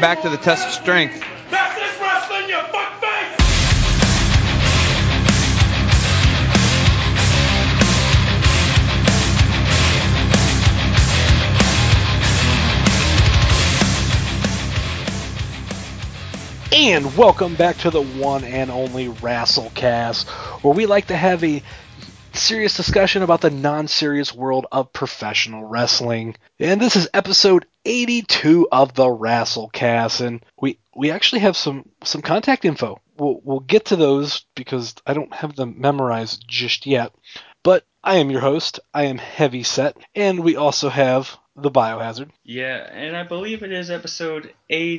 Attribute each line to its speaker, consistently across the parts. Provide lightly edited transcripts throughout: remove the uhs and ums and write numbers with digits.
Speaker 1: back to the test of strength.
Speaker 2: That's this wrestling, you fuckface!
Speaker 3: And welcome back to the one and only Wrestlecast, where we like to have a serious discussion about the non-serious world of professional wrestling. And this is episode 82 of the Wrestlecast, and we actually have some contact info. We'll get to those because I don't have them memorized just yet. But I am your host. I am Heavyset, and we also have the Biohazard.
Speaker 4: Yeah, and I believe it is episode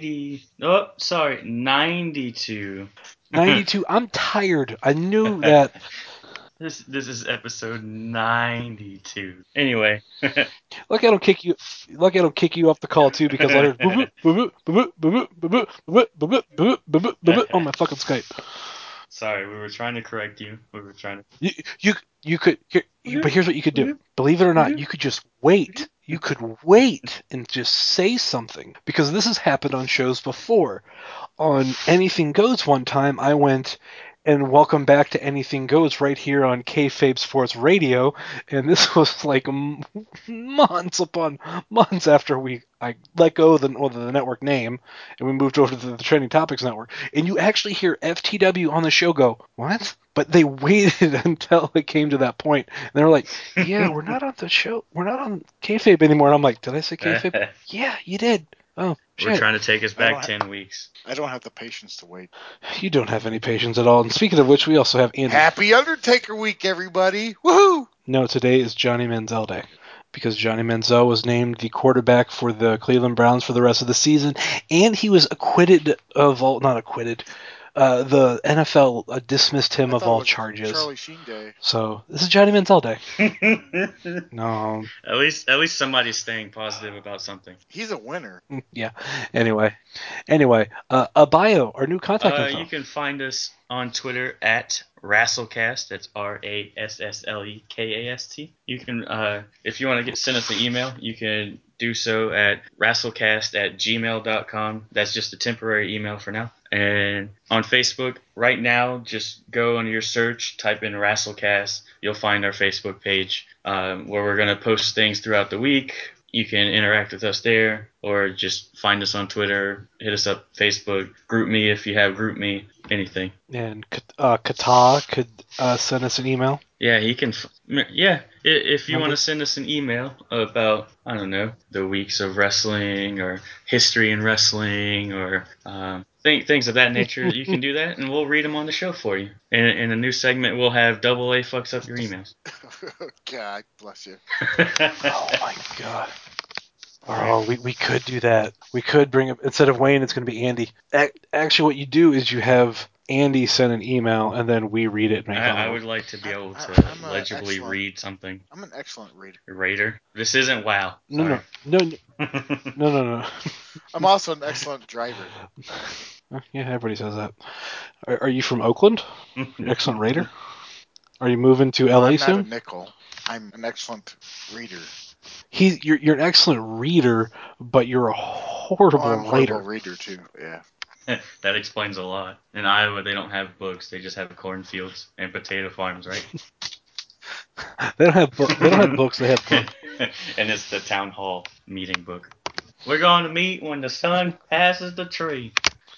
Speaker 4: 92.
Speaker 3: 92. I'm tired. I knew that.
Speaker 4: This is episode 92. Anyway.
Speaker 3: Lucky I don't kick you off the call too, because I heard boop boop boop boop boop boop boop boop boop boop on my fucking Skype.
Speaker 4: Sorry, we were trying to correct you. We were trying to.
Speaker 3: You could but here's what you could do. Believe it or not, you could just wait. You could wait and just say something, because this has happened on shows before. On Anything Goes one time, I went and welcome back to Anything Goes right here on Kayfabe Sports Radio, and this was like months upon months after I let go of the network name and we moved over to the Trending Topics Network, and you actually hear FTW on the show go, "What?" But they waited until it came to that point, and they were like, "Yeah, we're not on the show. We're not on Kayfabe anymore." And I'm like, "Did I say Kayfabe?" Yeah, you did. Oh, shit.
Speaker 4: We're trying to take us back 10 weeks.
Speaker 5: I don't have the patience to wait.
Speaker 3: You don't have any patience at all. And speaking of which, we also have Andy.
Speaker 5: Happy Undertaker Week, everybody! Woohoo!
Speaker 3: No, today is Johnny Manziel Day, because Johnny Manziel was named the quarterback for the Cleveland Browns for the rest of the season, and he was acquitted of all, not acquitted, the NFL dismissed him of all charges.
Speaker 5: Charlie Sheen Day.
Speaker 3: So this is Johnny Manziel Day. No.
Speaker 4: At least somebody's staying positive about something.
Speaker 5: He's a winner.
Speaker 3: Yeah. Anyway, a bio, our new contact info.
Speaker 4: You can find us on Twitter at Wrestlecast. That's RASSLEKAST. You can, if you want to send us an email, you can do so at wrestlecast@gmail.com. That's just a temporary email for now. And on Facebook, right now, just go under your search, type in Wrestlecast. You'll find our Facebook page where we're going to post things throughout the week. You can interact with us there, or just find us on Twitter, hit us up Facebook, group me if you have group me, anything.
Speaker 3: And Kata could send us an email.
Speaker 4: Yeah, he can. If you want to send us an email about, I don't know, the weeks of wrestling or history in wrestling or things of that nature, you can do that, and we'll read them on the show for you. In a new segment, we'll have Double A fucks up your emails.
Speaker 5: God bless you.
Speaker 3: Oh my god. Oh, we could do that. We could bring up, instead of Wayne, it's going to be Andy. Actually, what you do is you have Andy send an email, and then we read it.
Speaker 4: I would like to be able to legibly read something.
Speaker 5: I'm an excellent reader.
Speaker 4: Raider? This isn't WoW.
Speaker 3: No.
Speaker 5: I'm also an excellent driver.
Speaker 3: Yeah, everybody says that. Are you from Oakland? Excellent raider? Are you moving to LA soon?
Speaker 5: I'm not a nickel. I'm an excellent reader.
Speaker 3: You're an excellent reader, but you're a horrible
Speaker 5: I'm a
Speaker 3: writer.
Speaker 5: horrible reader too. Yeah.
Speaker 4: That explains a lot. In Iowa, they don't have books; they just have cornfields and potato farms, right?
Speaker 3: They don't have books. They have books.
Speaker 4: And it's the town hall meeting book. We're going to meet when the sun passes the tree.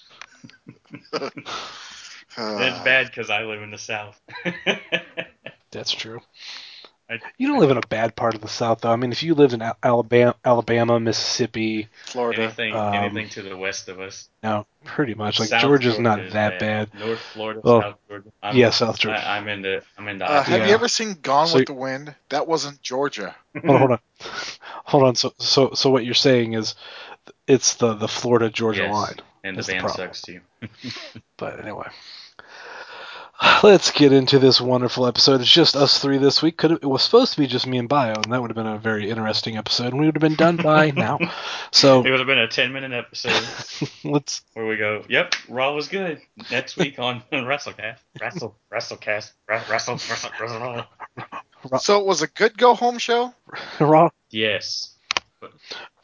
Speaker 4: It's bad because I live in the South.
Speaker 3: That's true. You don't live in a bad part of the South, though. I mean, if you lived in Alabama, Mississippi,
Speaker 5: Florida,
Speaker 4: anything to the west of us.
Speaker 3: No, pretty much. Like
Speaker 4: South
Speaker 3: Georgia's
Speaker 4: Georgia
Speaker 3: not that bad.
Speaker 4: North Florida,
Speaker 3: well,
Speaker 4: South Georgia.
Speaker 3: South Georgia.
Speaker 4: I'm into.
Speaker 5: Have you ever seen Gone with the Wind? That wasn't Georgia.
Speaker 3: Hold on. So what you're saying is, it's the Florida Georgia line.
Speaker 4: And the band sucks too.
Speaker 3: But anyway. Let's get into this wonderful episode. It's just us three this week. It was supposed to be just me and Bio, and that would have been a very interesting episode, and we would have been done by now. So
Speaker 4: it would have been a 10-minute episode. Where we go, yep, Raw was good. Next week on WrestleCast. WrestleCast. Wrestle.
Speaker 5: So it was a good go-home show?
Speaker 3: Raw?
Speaker 4: Yes.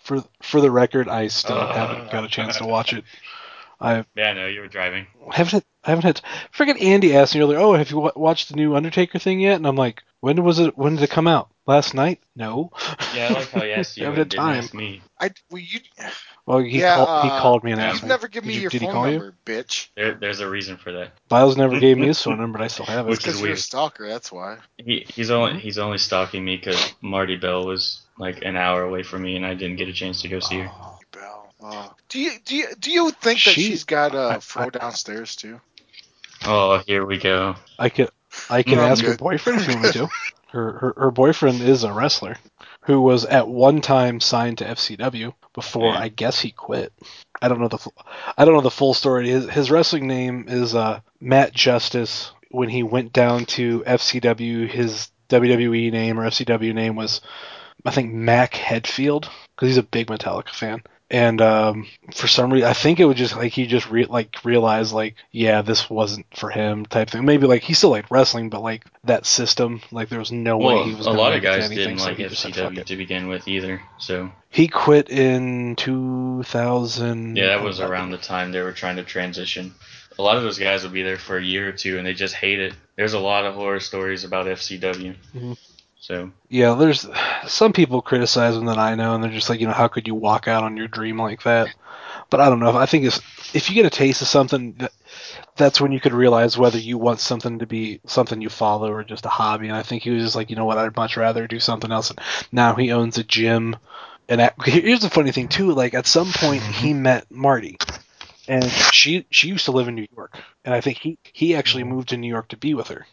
Speaker 3: For the record, I still haven't got a chance to watch it. I
Speaker 4: no, you were driving.
Speaker 3: haven't had. Freaking Andy asked me earlier, "Oh, have you watched the new Undertaker thing yet?" And I'm like, "When was it? When did it come out? Last night? No."
Speaker 4: Yeah, I like how he asked you
Speaker 3: Haven't
Speaker 4: and
Speaker 3: had
Speaker 4: didn't
Speaker 3: time.
Speaker 4: ask me.
Speaker 3: Well, he called me and asked
Speaker 5: You've
Speaker 3: me.
Speaker 5: never given me your
Speaker 3: Did he
Speaker 5: phone
Speaker 3: call you?
Speaker 5: number, bitch.
Speaker 4: There's a reason for that.
Speaker 3: Biles never gave me his phone number, but I still have it.
Speaker 4: Which
Speaker 5: Because
Speaker 4: is
Speaker 5: you're a
Speaker 4: weird.
Speaker 5: stalker, that's why.
Speaker 4: He's only stalking me because Marty Bell was like an hour away from me and I didn't get a chance to go see her.
Speaker 5: Bell. Do you think that she's got a fro downstairs too?
Speaker 4: Oh, here we go.
Speaker 3: I can
Speaker 5: No, I'm
Speaker 3: ask her
Speaker 5: good.
Speaker 3: boyfriend if you want me to. Her boyfriend is a wrestler who was at one time signed to FCW before I guess he quit. I don't know the full story. His wrestling name is Matt Justice. When he went down to FCW, his WWE name or FCW name was, I think, Mac Headfield, because he's a big Metallica fan. And for some reason, I think it was just like he just realized like, yeah, this wasn't for him type thing. Maybe like he still liked wrestling, but like that system, like there was no way he was.
Speaker 4: A
Speaker 3: gonna
Speaker 4: lot
Speaker 3: make
Speaker 4: of
Speaker 3: it to
Speaker 4: guys
Speaker 3: anything,
Speaker 4: didn't
Speaker 3: so
Speaker 4: like
Speaker 3: he just said, "Fuck
Speaker 4: FCW
Speaker 3: it."
Speaker 4: to begin with either. So
Speaker 3: He quit in 2000.
Speaker 4: yeah, that was around the time they were trying to transition. A lot of those guys would be there for a year or two and they just hate it. There's a lot of horror stories about FCW.
Speaker 3: Mm-hmm.
Speaker 4: So
Speaker 3: yeah, there's some people criticize him that I know, and they're just like, how could you walk out on your dream like that? But I don't know. I think if you get a taste of something, that's when you could realize whether you want something to be something you follow or just a hobby. And I think he was just like, you know what, I'd much rather do something else. And now he owns a gym. And here's the funny thing too. Like at some point, he met Marty, and she used to live in New York, and I think he actually moved to New York to be with her.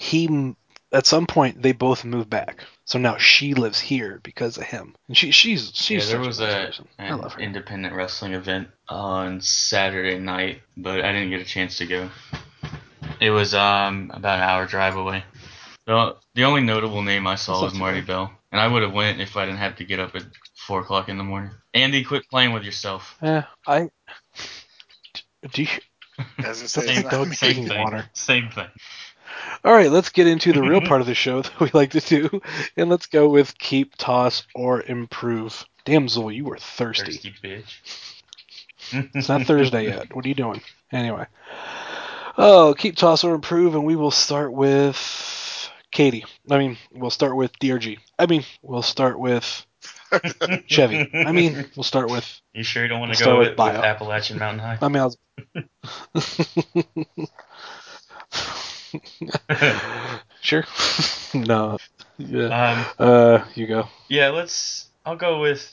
Speaker 3: At some point they both moved back, so now she lives here because of him. And she's
Speaker 4: yeah, there
Speaker 3: such
Speaker 4: was
Speaker 3: a nice person. I
Speaker 4: an
Speaker 3: love her.
Speaker 4: independent wrestling event on Saturday night, but I didn't get a chance to go. It was about an hour drive away. The only notable name I saw was Marty Bell, and I would have went if I didn't have to get up at 4 o'clock in the morning. Andy, quit playing with yourself.
Speaker 3: I do.
Speaker 5: As I say,
Speaker 3: That's my dog drinking water.
Speaker 4: Same thing.
Speaker 3: All right, let's get into the real part of the show that we like to do, and let's go with keep, toss, or improve. Damn, Zool, you were thirsty.
Speaker 4: Thirsty bitch.
Speaker 3: It's not Thursday yet. What are you doing? Anyway. Oh, keep, toss, or improve, and we will start with Katie. We'll start with DRG. We'll start with Chevy. We'll start with...
Speaker 4: You sure you don't want to go with
Speaker 3: Bio.
Speaker 4: Appalachian Mountain High?
Speaker 3: Sure. No. Yeah. You go.
Speaker 4: Yeah, I'll go with...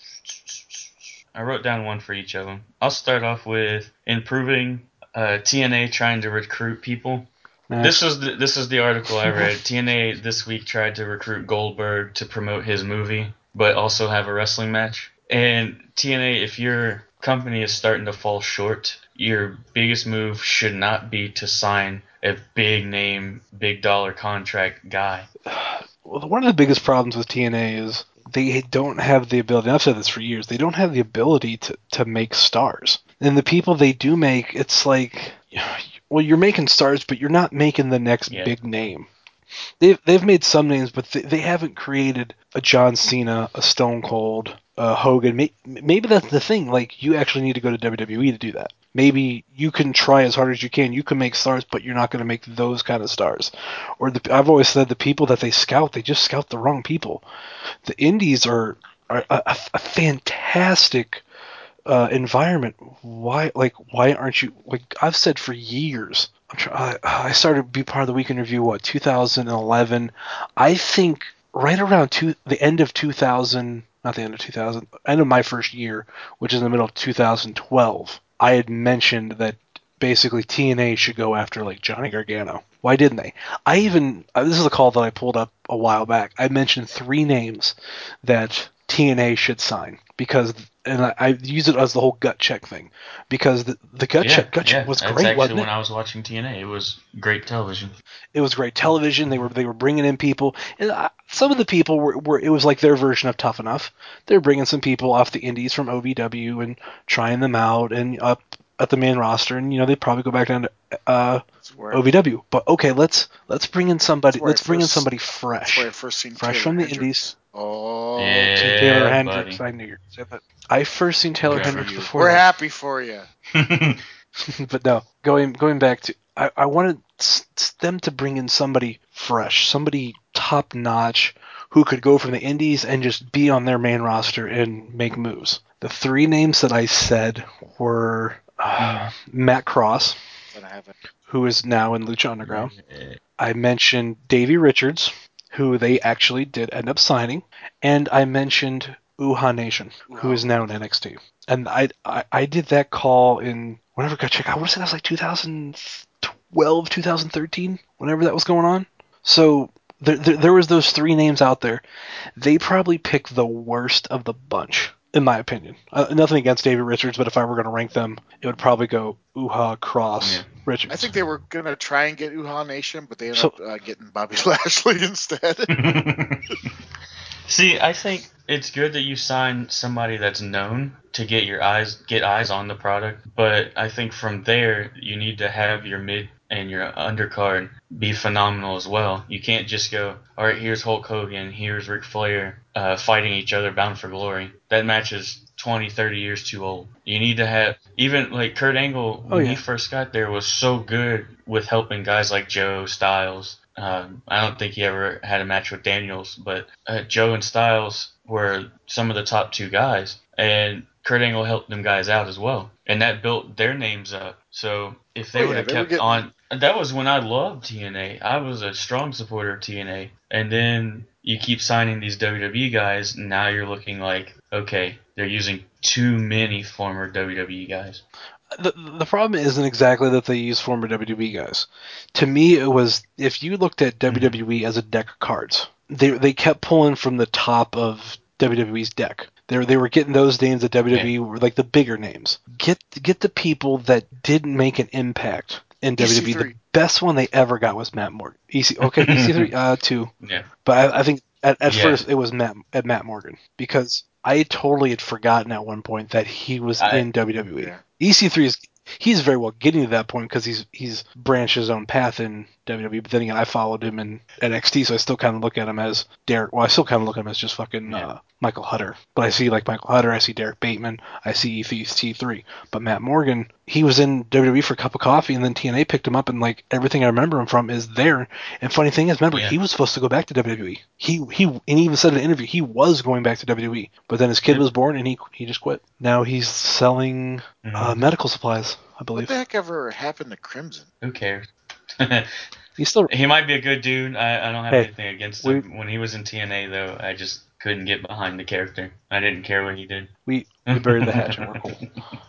Speaker 4: I wrote down one for each of them. I'll start off with improving TNA trying to recruit people. Nice. This is the article I read. TNA this week tried to recruit Goldberg to promote his movie, but also have a wrestling match. And TNA, if your company is starting to fall short, your biggest move should not be to sign a big name, big dollar contract guy.
Speaker 3: Well, one of the biggest problems with TNA is they don't have the ability, and I've said this for years, they don't have the ability to make stars. And the people they do make, it's like, well, you're making stars, but you're not making the next big name. They've made some names, but they haven't created a John Cena, a Stone Cold, a Hogan. Maybe that's the thing. Like, you actually need to go to WWE to do that. Maybe you can try as hard as you can. You can make stars, but you're not going to make those kind of stars. Or I've always said the people that they just scout the wrong people. The Indies are a fantastic environment. Why aren't you, like I've said for years? I started to be part of the Weekend Review, 2011. I think right around the end of 2000, not the end of 2000, end of my first year, which is in the middle of 2012, I had mentioned that basically TNA should go after like Johnny Gargano. Why didn't they? This is a call that I pulled up a while back. I mentioned 3 names that TNA should sign and I use it as the whole gut check thing, because the gut check was great, wasn't it?
Speaker 4: Actually, when I was watching TNA, it was great television.
Speaker 3: It was great television. They were bringing in people, and some of the people were it was like their version of Tough Enough. They're bringing some people off the indies from OVW and trying them out and up at the main roster, and they probably go back down to OVW. But okay, let's bring in somebody. Let's bring in somebody fresh,
Speaker 5: That's where I first seen
Speaker 3: fresh
Speaker 5: Taylor
Speaker 3: from the
Speaker 5: Hendricks.
Speaker 3: indies.
Speaker 5: Oh,
Speaker 4: Yeah,
Speaker 3: Taylor Hendricks.
Speaker 4: buddy.
Speaker 3: I knew you were going to say that. I first seen Taylor
Speaker 4: Good for
Speaker 3: Hendricks
Speaker 4: you.
Speaker 3: before
Speaker 5: we're
Speaker 3: that.
Speaker 5: happy for you.
Speaker 3: But no, going back to, I wanted them to bring in somebody fresh, somebody top notch, who could go from the indies and just be on their main roster and make moves. The three names that I said were Matt Cross, who is now in Lucha Underground. I mentioned Davey Richards, who they actually did end up signing, and I mentioned Uhaa Nation, who is now in NXT. And I did that call in, whenever I got checked, I want to say that was like 2012, 2013, whenever that was going on. So there was those three names out there. They probably picked the worst of the bunch, in my opinion. Nothing against David Richards, but if I were going to rank them, it would probably go Uhaa, Cross, Richards.
Speaker 5: I think they were going to try and get Uhaa Nation, but they ended up getting Bobby Lashley instead.
Speaker 4: See, I think it's good that you sign somebody that's known to get eyes on the product, but I think from there you need to have your mid and your undercard be phenomenal as well. You can't just go, all right, here's Hulk Hogan, here's Ric Flair fighting each other bound for glory. That match is 20, 30 years too old. You need to have, even like Kurt Angle, when he first got there, was so good with helping guys like Joe, Styles. I don't think he ever had a match with Daniels, but Joe and Styles were some of the top two guys, and Kurt Angle helped them guys out as well, and that built their names up. So if they would have kept on, that was when I loved TNA. I was a strong supporter of TNA, and then you keep signing these WWE guys, and now you're looking like, okay, they're using too many former WWE guys.
Speaker 3: The problem isn't exactly that they use former WWE guys. To me, it was, if you looked at WWE as a deck of cards, they kept pulling from the top of WWE's deck. They were getting those names that WWE were like the bigger names. Get the people that didn't make an impact in WWE. The best one they ever got was Matt Morgan. EC3 two.
Speaker 4: Yeah.
Speaker 3: But I think at first it was Matt Morgan, because I totally had forgotten at one point that he was in WWE. Yeah. EC3 he's very well getting to that point because he's branched his own path in WWE. But then again, I followed him in NXT, so I still kind of look at him as Derek. Well, I still kind of look at him as just fucking Michael Hutter. But I see like Michael Hutter, I see Derek Bateman, I see EC3. But Matt Morgan, he was in WWE for a cup of coffee, and then TNA picked him up, and like everything I remember him from is there. And funny thing is, remember, he was supposed to go back to WWE. He even said in an interview he was going back to WWE, but then his kid was born and he just quit. Now he's selling medical supplies, I believe.
Speaker 5: What the heck ever happened to Crimson?
Speaker 4: Who cares?
Speaker 3: He
Speaker 4: might be a good dude. I don't have anything against him. When he was in TNA, though, I just couldn't get behind the character. I didn't care what he did.
Speaker 3: We buried the hatchet. We're cool.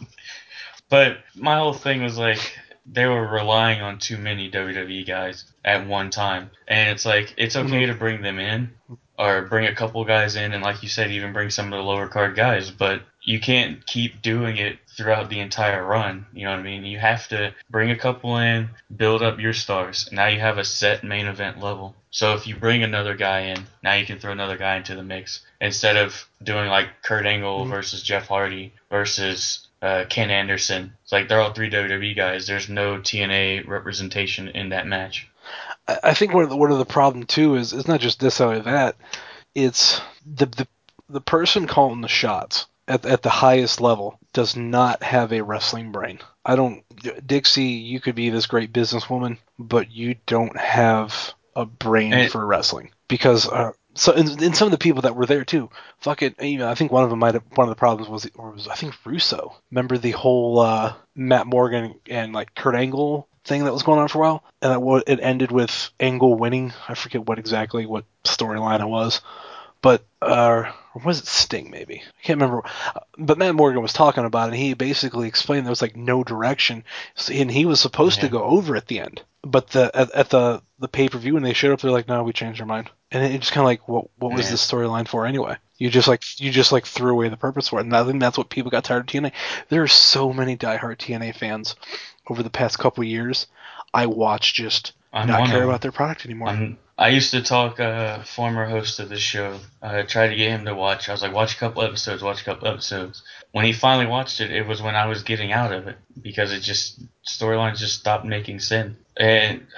Speaker 4: But my whole thing was like, they were relying on too many WWE guys at one time. And it's like, it's okay to bring them in, or bring a couple guys in, and like you said, even bring some of the lower card guys, but you can't keep doing it throughout the entire run. You know what I mean? You have to bring a couple in, build up your stars, and now you have a set main event level. So if you bring another guy in, now you can throw another guy into the mix, instead of doing like Kurt Angle versus Jeff Hardy versus Ken Anderson. It's like they're all three WWE guys. There's no TNA representation in that match.
Speaker 3: I think one of the problem too is it's not just this or that. It's the person calling the shots at the highest level does not have a wrestling brain. Dixie, you could be this great businesswoman, but you don't have a brain for wrestling, because so and some of the people that were there too, fucking, I think one of the problems was I think Russo. Remember the whole Matt Morgan and like Kurt Angle thing that was going on for a while, and it ended with Angle winning. I forget what storyline it was, but or was it Sting maybe? I can't remember. But Matt Morgan was talking about it, and he basically explained there was like no direction, and he was supposed to go over at the end. But at the pay-per-view, when they showed up, they're like, no, we changed our mind. And it just kind of like, what was this storyline for anyway? You just threw away the purpose for it. And I think that's what people got tired of TNA. There are so many diehard TNA fans over the past couple of years. I watch just not care about their product anymore.
Speaker 4: I used to talk former host of this show. I tried to get him to watch. I was like, watch a couple episodes. When he finally watched it, it was when I was getting out of it, because storylines just stopped making sense. And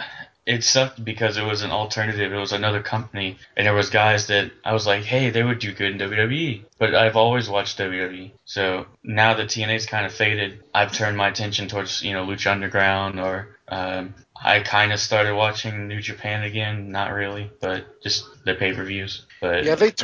Speaker 4: it sucked because it was an alternative. It was another company, and there was guys that I was like, hey, they would do good in WWE. But I've always watched WWE. So now that TNA's kind of faded, I've turned my attention towards, Lucha Underground, or I kind of started watching New Japan again. Not really, but just the pay-per-views. But
Speaker 5: yeah, they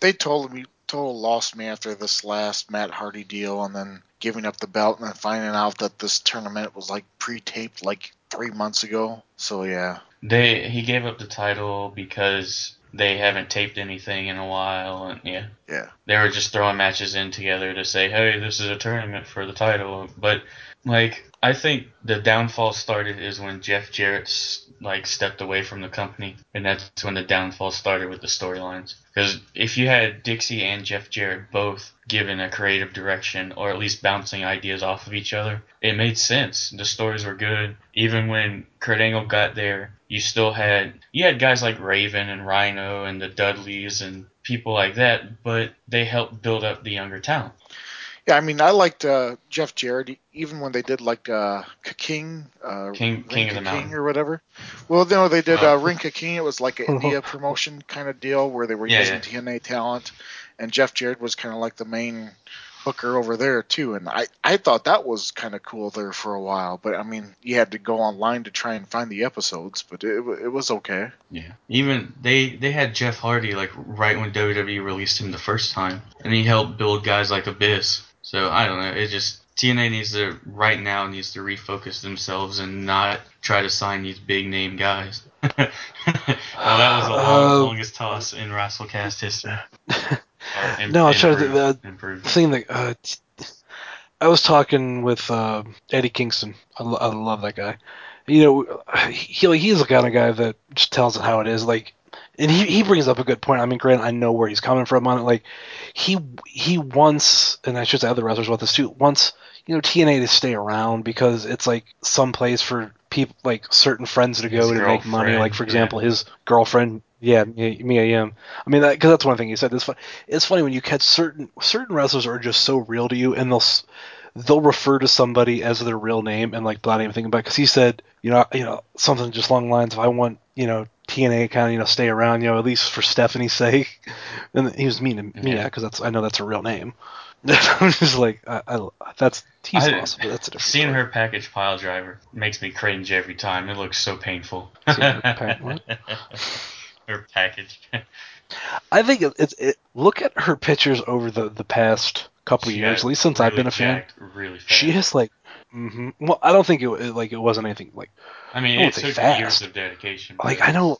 Speaker 5: total lost me after this last Matt Hardy deal, and then giving up the belt, and then finding out that this tournament was like pre-taped like 3 months ago. So yeah,
Speaker 4: he gave up the title because they haven't taped anything in a while, and
Speaker 5: yeah.
Speaker 4: they were just throwing matches in together to say, hey, this is a tournament for the title. But I think the downfall started is when Jeff Jarrett stepped away from the company, and that's when the downfall started with the storylines. Because if you had Dixie and Jeff Jarrett both given a creative direction, or at least bouncing ideas off of each other, it made sense. The stories were good. Even when Kurt Angle got there, you had guys like Raven and Rhino and the Dudleys and people like that, but they helped build up the younger talent.
Speaker 5: Yeah, I mean, I liked Jeff Jarrett even when they did like King
Speaker 4: of the Mountain
Speaker 5: or whatever. Well, no, they did Ring King. It was like an India promotion kind of deal where they were using TNA talent, and Jeff Jarrett was kind of like the main booker over there too. And I thought that was kind of cool there for a while. But I mean, you had to go online to try and find the episodes, but it was okay.
Speaker 4: Yeah, even they had Jeff Hardy right when WWE released him the first time, and he helped build guys like Abyss. So I don't know. It just TNA needs to refocus themselves and not try to sign these big name guys. That was the longest toss in WrestleCast history.
Speaker 3: No, the thing that I was talking with Eddie Kingston. I love that guy. He's the kind of guy that just tells it how it is. And he brings up a good point. I mean, granted, I know where he's coming from on it. He wants, and I should say other wrestlers want this too, wants TNA to stay around because it's like some place for people, like certain friends to go to make money. Like for example, his girlfriend, Mia Yim. I mean, because that's one thing he said. It's funny when you catch certain wrestlers are just so real to you, and they'll refer to somebody as their real name and without even thinking about it. Because he said, something just along the lines of, I want, TNA kind of, stay around, at least for Stephanie's sake. And he was meaning Mia, because I know that's her real name. I'm just like, he's awesome, but that's a different
Speaker 4: Seeing
Speaker 3: story.
Speaker 4: her package pile driver makes me cringe every time. It looks so painful.
Speaker 3: What?
Speaker 4: Her package.
Speaker 3: I think look at her pictures over the past couple years, at least since I've been a fan.
Speaker 4: Really fast.
Speaker 3: She has well, I don't think it wasn't anything like.
Speaker 4: I mean, it took years of dedication.
Speaker 3: I know.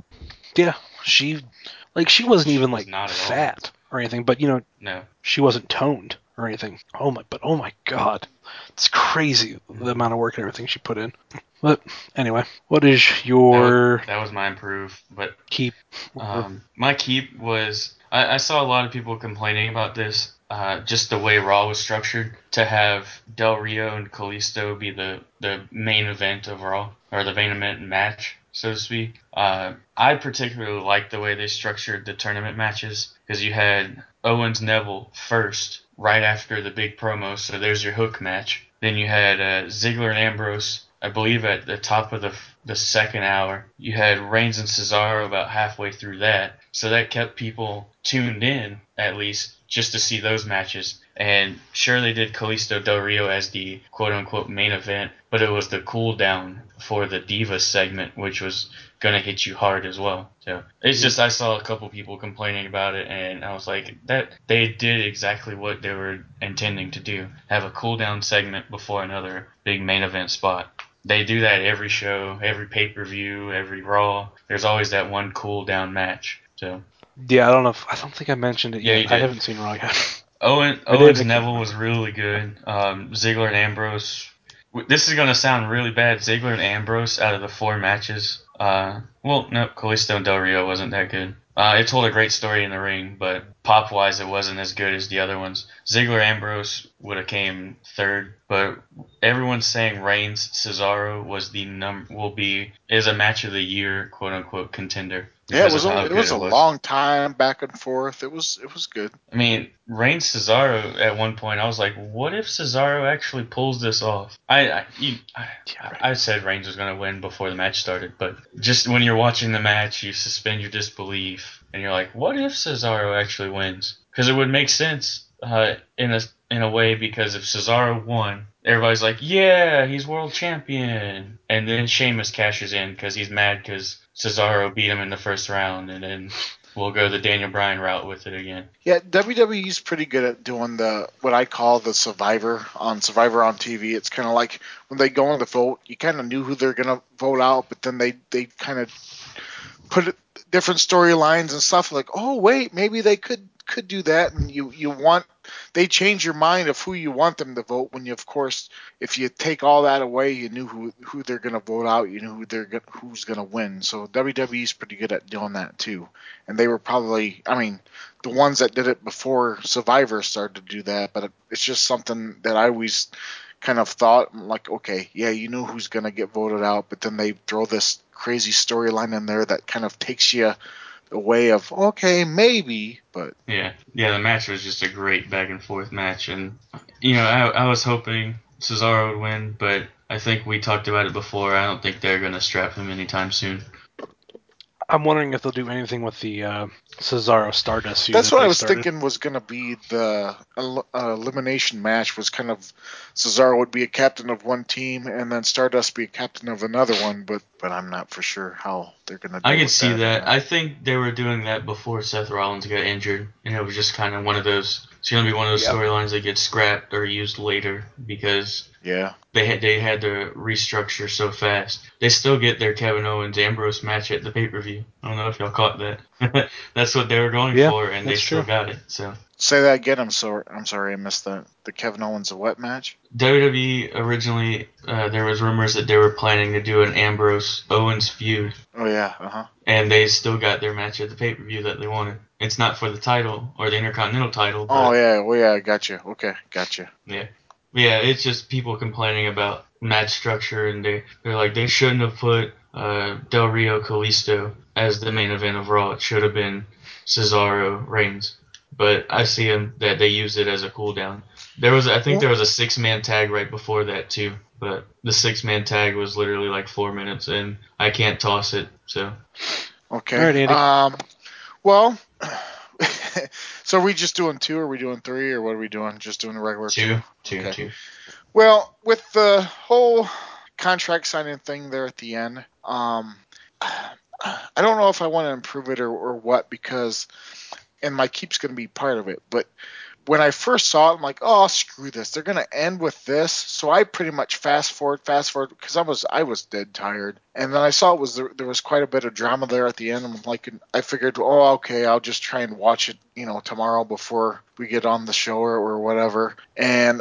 Speaker 3: She wasn't even fat or anything, but
Speaker 4: no,
Speaker 3: she wasn't toned or anything. Oh my God, it's crazy the amount of work and everything she put in. But anyway, what is your?
Speaker 4: That was my improve, but
Speaker 3: keep.
Speaker 4: My keep was I saw a lot of people complaining about this. Just the way Raw was structured, to have Del Rio and Kalisto be the main event of Raw, or the main event match, so to speak. I particularly liked the way they structured the tournament matches, because you had Owens Neville first, right after the big promo, so there's your hook match. Then you had Ziggler and Ambrose, I believe, at the top of the second hour. You had Reigns and Cesaro about halfway through that, so that kept people tuned in, at least, just to see those matches. And sure, they did Kalisto Del Rio as the quote-unquote main event, but it was the cool down for the Divas segment, which was going to hit you hard as well. So it's just, I saw a couple people complaining about it, and I was like, that they did exactly what they were intending to do. Have a cool down segment before another big main event spot. They do that every show, every pay-per-view, every Raw. There's always that one cool down match. So
Speaker 3: yeah, I don't think I mentioned it yet. I haven't seen Raw yet.
Speaker 4: Owens Neville was really good. Ziggler and Ambrose. This is gonna sound really bad. Ziggler and Ambrose, out of the 4 matches, Kalisto and Del Rio wasn't that good. It told a great story in the ring, but pop-wise, it wasn't as good as the other ones. Ziggler Ambrose would have came third, but everyone's saying Reigns Cesaro is a match of the year, quote unquote, contender.
Speaker 5: Yeah, it was a long time back and forth. It was good.
Speaker 4: I mean, Reigns Cesaro at one point, I was like, what if Cesaro actually pulls this off? I said Reigns was going to win before the match started, but just when you're watching the match, you suspend your disbelief, and you're like, what if Cesaro actually wins? Because it would make sense in a way, because if Cesaro won, everybody's like, yeah, he's world champion. And then Sheamus cashes in because he's mad because Cesaro beat him in the first round, and then we'll go the Daniel Bryan route with it again.
Speaker 5: Yeah, WWE's pretty good at doing what I call the Survivor on TV. It's kind of like when they go on the vote, you kind of knew who they're going to vote out, but then they kind of put different storylines and stuff like, oh, wait, maybe they could do that, and they change your mind of who you want them to vote when you, of course, if you take all that away, you knew who they're going to vote out, you knew who's going to win. So WWE's pretty good at doing that too. And they were probably, I mean, the ones that did it before Survivor started to do that, but it's just something that I always kind of thought, like, okay, yeah, you know who's going to get voted out, but then they throw this crazy storyline in there that kind of takes you a way of, okay, maybe, but
Speaker 4: yeah, the match was just a great back and forth match, and I was hoping Cesaro would win, but I think we talked about it before. I don't think they're gonna strap him anytime soon.
Speaker 3: I'm wondering if they'll do anything with the Cesaro Stardust feud.
Speaker 5: That's what I was thinking was going to be the elimination match. Was kind of Cesaro would be a captain of one team, and then Stardust be a captain of another one. But I'm not for sure how they're going to do it.
Speaker 4: I could see that. I think they were doing that before Seth Rollins got injured, and it was just kind of one of those. It's going to be one of those storylines that gets scrapped or used later because they had to restructure so fast. They still get their Kevin Owens Ambrose match at the pay-per-view. I don't know if y'all caught that. That's what they were going for, and they still got it. So
Speaker 5: say that again. I'm sorry, I missed that. The Kevin Owens a what match?
Speaker 4: WWE originally, there was rumors that they were planning to do an Ambrose Owens feud.
Speaker 5: Oh yeah,
Speaker 4: And they still got their match at the pay-per-view that they wanted. It's not for the title or the Intercontinental title. But,
Speaker 5: gotcha. Okay, gotcha.
Speaker 4: Yeah, it's just people complaining about match structure, and they're like, they shouldn't have put Del Rio Kalisto as the main event of Raw. It should have been Cesaro Reigns. But I see them that they used it as a cool down. I think there was a 6-man tag right before that too, but the 6-man tag was literally like 4 minutes, and I can't toss it. So
Speaker 5: okay.
Speaker 3: All right, Andy.
Speaker 5: Well, so are we just doing 2? Or are we doing 3? Or what are we doing? Just doing a regular 2?
Speaker 4: Two.
Speaker 5: Well, with the whole contract signing thing there at the end, I don't know if I want to improve it or what, because, and my keep's going to be part of it, but when I first saw it, I'm like, oh, screw this. They're going to end with this. So I pretty much fast forward because I was dead tired. And then I saw there was quite a bit of drama there at the end. I'm like, I figured, oh, okay, I'll just try and watch it, tomorrow before we get on the show or whatever. And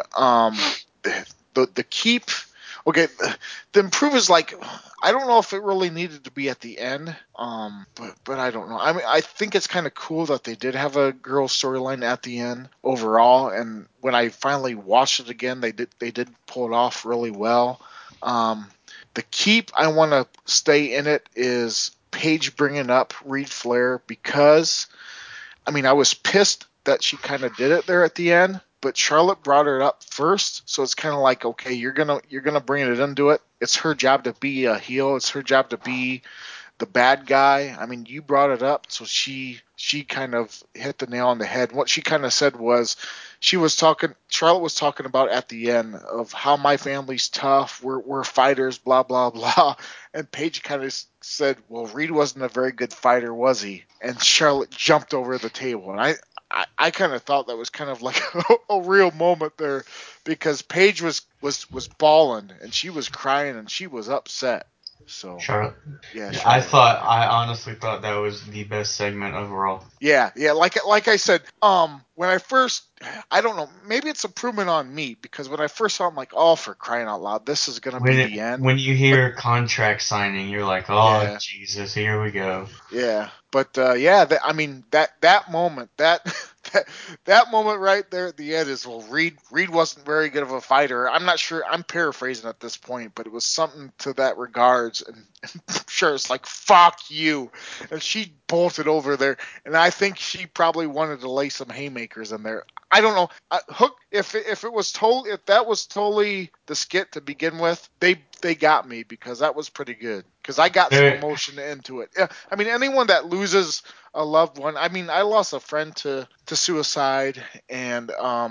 Speaker 5: the keep. Okay, the improve is like, I don't know if it really needed to be at the end, but I don't know. I mean, I think it's kind of cool that they did have a girl storyline at the end overall, and when I finally watched it again, they did pull it off really well. The keep I want to stay in it is Paige bringing up Reid Flair, because, I mean, I was pissed that she kind of did it there at the end. But Charlotte brought it up first, so it's kind of like, okay, you're gonna bring it into it. It's her job to be a heel. It's her job to be the bad guy. I mean, you brought it up, so she kind of hit the nail on the head. What she kind of said was, Charlotte was talking about at the end of how my family's tough. We're fighters, blah blah blah. And Paige kind of said, well, Reid wasn't a very good fighter, was he? And Charlotte jumped over the table, and I kind of thought that was kind of like a real moment there, because Paige was bawling and she was crying and she was upset. So
Speaker 4: Charlotte.
Speaker 5: Yeah, Charlotte.
Speaker 4: I honestly thought that was the best segment overall.
Speaker 5: Yeah. Like I said, when I first, I don't know, maybe it's improvement on me, because when I first saw it, I'm like, oh, for crying out loud, this is gonna be the end.
Speaker 4: When you hear contract signing, you're like, oh, Jesus, here we go.
Speaker 5: Yeah, but I mean, that moment, that that moment right there at the end is, well, Reed wasn't very good of a fighter. I'm not sure. I'm paraphrasing at this point, but it was something to that regards. And I'm sure it's like, fuck you. And she bolted over there. And I think she probably wanted to lay some haymakers in there. I don't know. Hook, if that was totally the skit to begin with, they got me, because that was pretty good. Because I got some emotion into it. I mean, anyone that loses a loved one. I mean, I lost a friend to suicide, and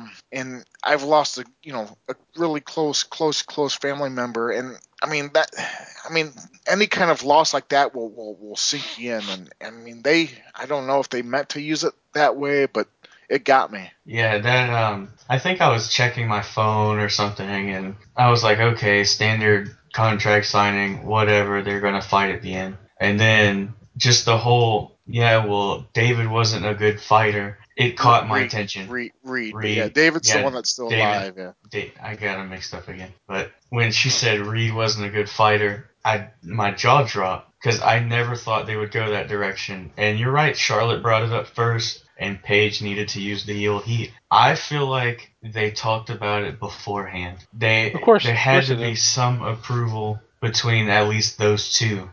Speaker 5: I've lost a really close family member, and I mean any kind of loss like that will sink you in, and I mean I don't know if they meant to use it that way, but it got me.
Speaker 1: Yeah, that I think I was checking my phone or something, and I was like, okay, standard contract signing, whatever, they're gonna fight at the end. And then just the whole, David wasn't a good fighter. It caught my attention.
Speaker 5: Reed. Yeah, David's the one that's still alive. Yeah.
Speaker 1: I got him mixed up again. But when she said Reed wasn't a good fighter, my jaw dropped, because I never thought they would go that direction. And you're right, Charlotte brought it up first, and Paige needed to use the heel heat. I feel like they talked about it beforehand. There had to be some approval between at least those two.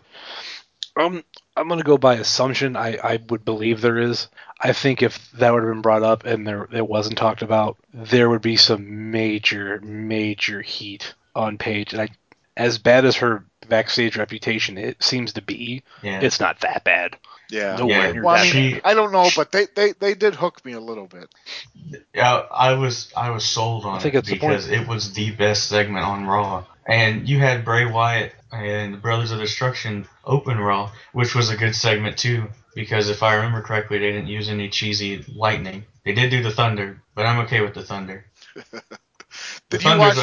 Speaker 3: I'm going to go by assumption. I would believe there is. I think if that would have been brought up and it wasn't talked about, there would be some major heat on Paige. And as bad as her backstage reputation it seems to be, it's not that bad.
Speaker 5: Yeah.
Speaker 3: Nowhere near
Speaker 5: well,
Speaker 3: that bad.
Speaker 5: I don't know, but they did hook me a little bit.
Speaker 1: Yeah, I was sold on it because it was the best segment on Raw. And you had Bray Wyatt and the Brothers of Destruction open Raw, which was a good segment too, because if I remember correctly, they didn't use any cheesy lightning. They did do the Thunder, but I'm okay with the Thunder.
Speaker 5: Did you watch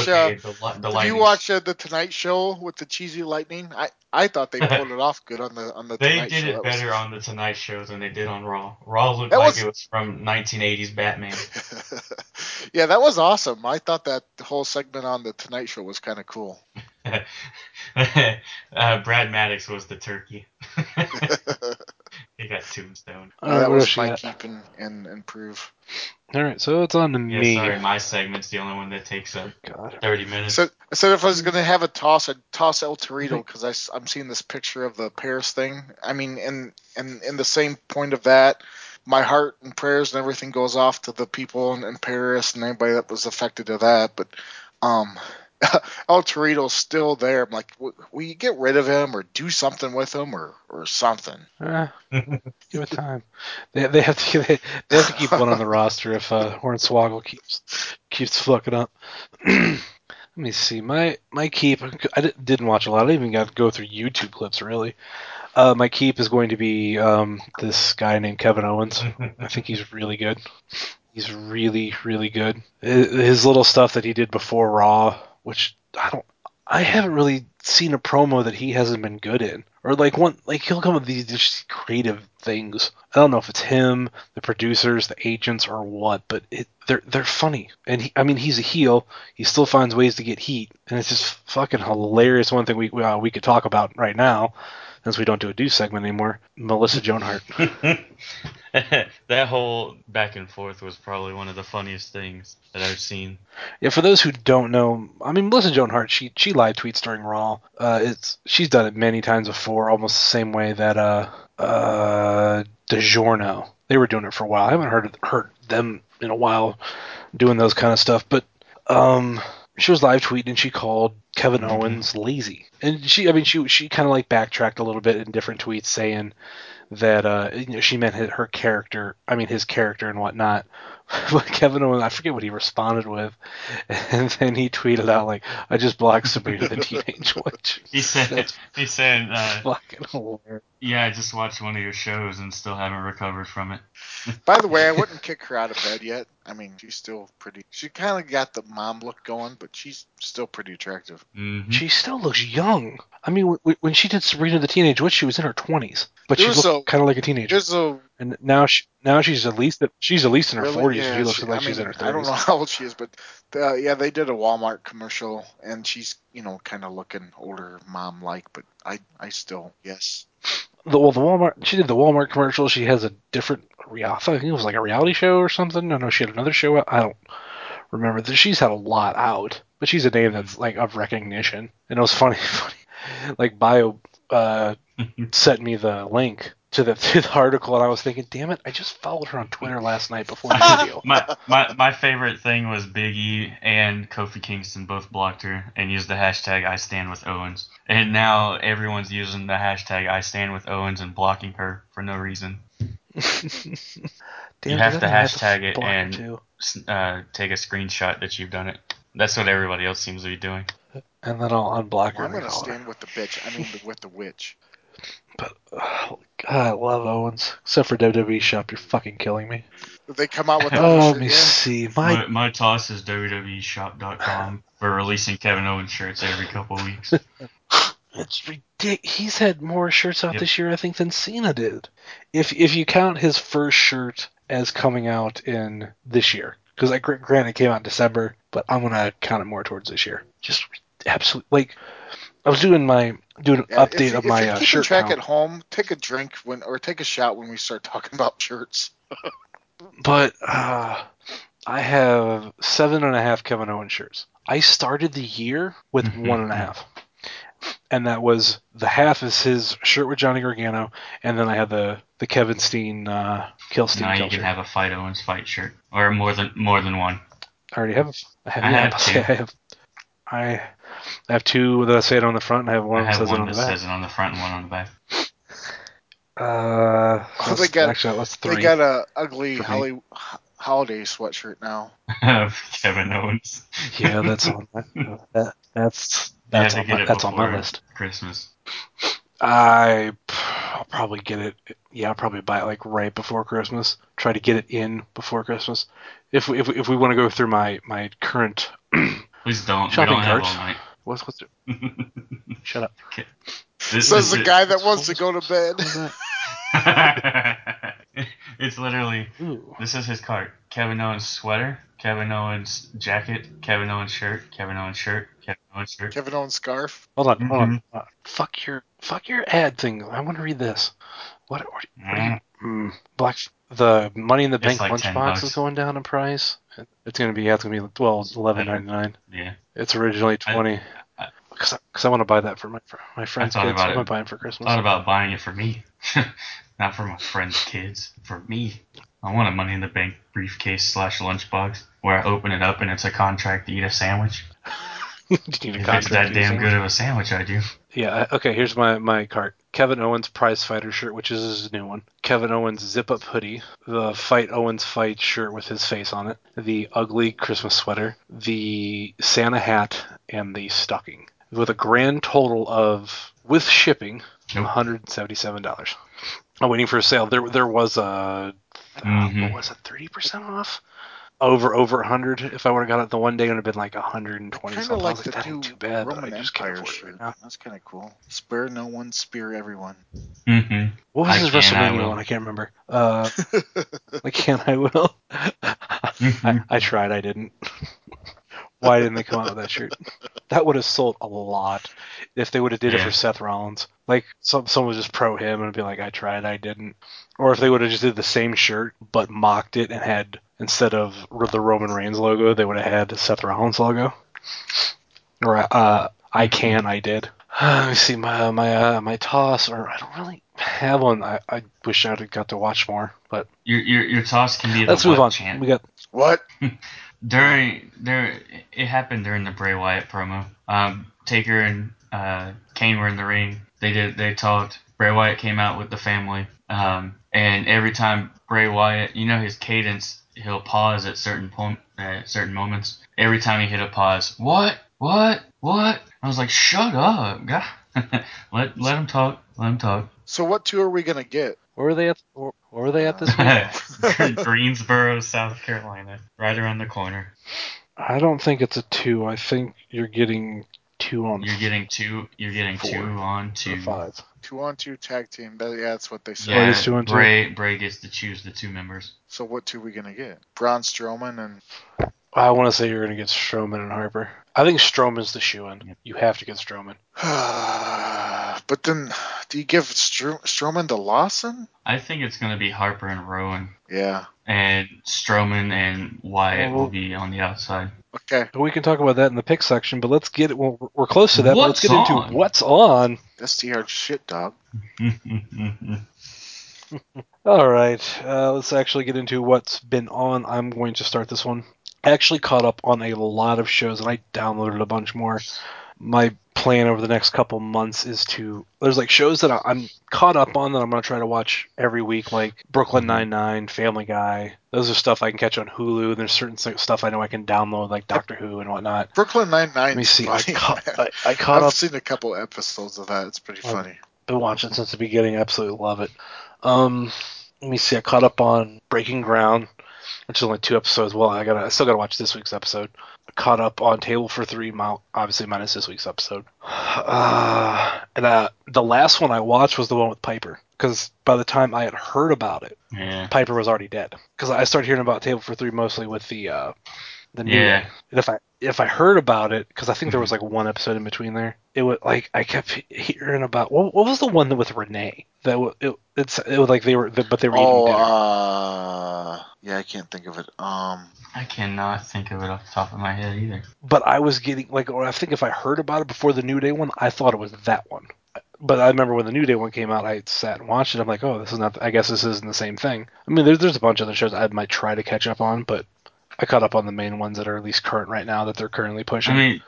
Speaker 5: the Tonight Show with the cheesy lightning? I thought they pulled it off good on the Tonight Show.
Speaker 1: They did it better on the Tonight Show than they did on Raw. Raw looked like it was from 1980s Batman.
Speaker 5: Yeah, that was awesome. I thought that the whole segment on the Tonight Show was kind of cool.
Speaker 1: Brad Maddox was the turkey. He got tombstone.
Speaker 5: That was my keep and improve.
Speaker 3: All right, so it's on to me.
Speaker 1: Sorry, my segment's the only one that takes 30 minutes.
Speaker 5: So I said if I was going to have a toss, I'd toss El Torito, because I'm seeing this picture of the Paris thing. I mean, and in the same point of that, my heart and prayers and everything goes off to the people in Paris and anybody that was affected to that. But El Torito's still there. I'm like, will you get rid of him or do something with him or something?
Speaker 3: Give it time. They have to keep one on the roster if Hornswoggle keeps fucking up. Let me see. My keep. I didn't watch a lot. I didn't even got to go through YouTube clips really. My keep is going to be this guy named Kevin Owens. I think he's really good. He's really, really good. His little stuff that he did before Raw, which I haven't really seen a promo that he hasn't been good in. Or he'll come with these just creative things. I don't know if it's him, the producers, the agents, or what, but they're funny. And he's a heel. He still finds ways to get heat, and it's just fucking hilarious. One thing we could talk about right now, since we don't do a Deuce segment anymore, Melissa Joan Hart.
Speaker 4: That whole back and forth was probably one of the funniest things that I've seen.
Speaker 3: Yeah, for those who don't know, Melissa Joan Hart, she live tweets during Raw. She's done it many times before, almost the same way that DiGiorno. They were doing it for a while. I haven't heard them in a while doing those kind of stuff, but she was live tweeting and she called Kevin Owens lazy. And she kind of backtracked a little bit in different tweets saying that she meant her character, his character and whatnot. But Kevin Owens, I forget what he responded with, and then he tweeted out I just blocked Sabrina the Teenage Witch.
Speaker 4: He said,
Speaker 3: fucking hilarious.
Speaker 4: Yeah, I just watched one of your shows and still haven't recovered from it.
Speaker 5: By the way, I wouldn't kick her out of bed yet. She's still pretty. She kind of got the mom look going, but she's still pretty attractive.
Speaker 4: Mm-hmm.
Speaker 3: She still looks young. When she did Sabrina the Teenage Witch, she was in her 20s, but she looked kind of like a teenager. And now she's at least in her 40s.
Speaker 5: Yeah,
Speaker 3: she looks like she's in her 30s.
Speaker 5: I don't know how old she is, but they did a Walmart commercial, and she's kind of looking older mom like. But I still yes.
Speaker 3: the Walmart. She did the Walmart commercial. She has a different. I think it was like a reality show or something. I know she had another show. I don't remember. She's had a lot out, but she's a name that's like of recognition. And it was funny. Like Bio sent me the link to the article, and I was thinking, damn it, I just followed her on Twitter last night before the video.
Speaker 1: my favorite thing was Big E and Kofi Kingston both blocked her and used the hashtag I stand with Owens. And now everyone's using the hashtag I stand with Owens and blocking her for no reason.
Speaker 3: Damn,
Speaker 1: you have to hashtag it
Speaker 3: block her
Speaker 1: and
Speaker 3: too.
Speaker 1: Take a screenshot that you've done it. That's what everybody else seems to be doing.
Speaker 3: And then I'll unblock her.
Speaker 5: I'm going to stand with the bitch. I mean, with the witch.
Speaker 3: But, God, I love Owens. Except for WWE Shop, you're fucking killing me.
Speaker 5: Did they come out with that
Speaker 3: let me see.
Speaker 1: My toss is WWEshop.com for releasing Kevin Owens shirts every couple of weeks.
Speaker 3: It's ridiculous. He's had more shirts out this year, I think, than Cena did. If you count his first shirt as coming out in this year. Because, granted, it came out in December, but I'm going to count it more towards this year. Just absolutely. Like, I was doing an update of my shirt.
Speaker 5: If you're keeping track
Speaker 3: count.
Speaker 5: at home, take a drink or take a shot when we start talking about shirts.
Speaker 3: But I have 7.5 Kevin Owens shirts. I started the year with 1.5. And that was the half is his shirt with Johnny Gargano, and then I had the Kevin Steen Kill Steen.
Speaker 1: Now you can have a Fight Owens fight shirt, or more than one.
Speaker 3: I already have. I have two that say it on the front, and I have one that says it on the back.
Speaker 1: Says it on the front and one on the back.
Speaker 3: Actually, that's 3.
Speaker 5: They got a ugly holiday sweatshirt now.
Speaker 1: Kevin Owens.
Speaker 3: Yeah, that's on that's on my list.
Speaker 1: Christmas.
Speaker 3: I'll probably get it. Yeah, I'll probably buy it like right before Christmas. Try to get it in before Christmas. If we want to go through my current
Speaker 1: please don't.
Speaker 3: shopping
Speaker 1: we don't
Speaker 3: cart.
Speaker 1: Have all night.
Speaker 3: What's it? Shut up.
Speaker 1: Okay.
Speaker 5: Says the guy that wants to go to bed.
Speaker 1: It's literally.
Speaker 3: Ooh.
Speaker 1: This is his cart. Kevin Owens sweater, Kevin Owens jacket, Kevin Owens shirt, Kevin Owens shirt, Kevin Owens shirt.
Speaker 5: Kevin Owens scarf.
Speaker 3: Hold on. Fuck your ad thing. I want to read this. What are you? The Money in the Bank
Speaker 1: like
Speaker 3: lunchbox is going down in price. It's gonna be $11.99.
Speaker 1: Yeah.
Speaker 3: It's originally $20. Because I want to buy that for my friend's kids. I'm gonna buy it for Christmas.
Speaker 1: I thought about buying it for me, not for my friend's kids. For me, I want a Money in the Bank briefcase / lunchbox where I open it up and it's a contract to eat a sandwich.
Speaker 3: You need a
Speaker 1: if it's that damn good of a sandwich, I do.
Speaker 3: Yeah, okay, here's my cart. Kevin Owens prize fighter shirt, which is his new one. Kevin Owens zip-up hoodie. The Fight Owens Fight shirt with his face on it. The ugly Christmas sweater. The Santa hat. And the stocking. With a grand total of, with shipping, $177. I'm waiting for a sale. There was a, what was it, 30% off? Over 100. If I would have got it the one day, it would have been like 120 something.
Speaker 5: Like the
Speaker 3: that ain't too bad.
Speaker 5: Roman Empire shirt. That's kind of cool. Spare no one, spear everyone.
Speaker 1: Mm-hmm.
Speaker 3: What was his WrestleMania one? I can't remember. I will. I tried. I didn't. Why didn't they come out with that shirt? That would have sold a lot if they would have did it for Seth Rollins. Like someone was just pro him and be like, I tried, I didn't. Or if they would have just did the same shirt but mocked it and had, instead of the Roman Reigns logo, they would have had Seth Rollins logo. Or I did. Let me see my toss, or I don't really have one. I wish I'd got to watch more, but
Speaker 1: your toss can be.
Speaker 3: Let's move on.
Speaker 1: Chant.
Speaker 3: We got
Speaker 5: what?
Speaker 1: It happened during the Bray Wyatt promo. Taker and Kane were in the ring. They talked. Bray Wyatt came out with the family. And every time Bray Wyatt, his cadence, he'll pause at certain moments. Every time he hit a pause, what? I was like, shut up, God. let him talk. Let him talk.
Speaker 5: So what 2 are we gonna get?
Speaker 3: Where were they at this week?
Speaker 1: Greensboro, South Carolina, right around the corner.
Speaker 3: I don't think it's a 2. I think you're getting 2 on.
Speaker 1: You're getting 2. You're getting 2 on 2.
Speaker 3: 5.
Speaker 5: 2 on 2 tag team. That's what they said.
Speaker 1: Yeah,
Speaker 3: it is 2 on 2.
Speaker 1: Bray gets to choose the 2 members.
Speaker 5: So what 2 are we gonna get? Braun Strowman and.
Speaker 3: I want to say you're gonna get Strowman and Harper. I think Strowman's the shoe-in. You have to get Strowman.
Speaker 5: But then, do you give Strowman to Lawson?
Speaker 4: I think it's going to be Harper and Rowan.
Speaker 5: Yeah.
Speaker 4: And Strowman and Wyatt will be on the outside.
Speaker 5: Okay.
Speaker 3: We can talk about that in the pick section, but let's get it. Well, we're close to that. But let's get into what's on.
Speaker 5: STR shit, dog.
Speaker 3: All right. Let's actually get into what's been on. I'm going to start this one. I actually caught up on a lot of shows, and I downloaded a bunch more. My plan over the next couple months is there's like shows that I'm caught up on that I'm going to try to watch every week, like Brooklyn Nine-Nine, Family Guy. Those are stuff I can catch on Hulu. There's certain stuff I know I can download, like Doctor Who and whatnot.
Speaker 5: Brooklyn Nine-Nine.
Speaker 3: Let me see.
Speaker 5: Funny,
Speaker 3: I caught up.
Speaker 5: I've seen a couple episodes of that. It's pretty funny.
Speaker 3: I've been watching since the beginning. Absolutely love it. Let me see. I caught up on Breaking Ground, which is only 2 episodes. Well, I still gotta watch this week's episode. I caught up on Table for Three, obviously minus this week's episode. And the last one I watched was the one with Piper, because by the time I had heard about it, Piper was already dead. Because I started hearing about Table for Three mostly with the new day. And if I heard about it, because I think there was like 1 episode in between there, it would like I kept hearing about what was the one that with Renee that it was like they were eating dinner.
Speaker 5: Yeah, I can't think of it.
Speaker 4: I cannot think of it off the top of my head either.
Speaker 3: But I was getting I think if I heard about it before the New Day one, I thought it was that one. But I remember when the New Day one came out, I sat and watched it. I'm like, oh, this is not. I guess this isn't the same thing. I mean, there's a bunch of other shows I might try to catch up on, but I caught up on the main ones that are at least current right now that they're currently pushing.
Speaker 4: I mean,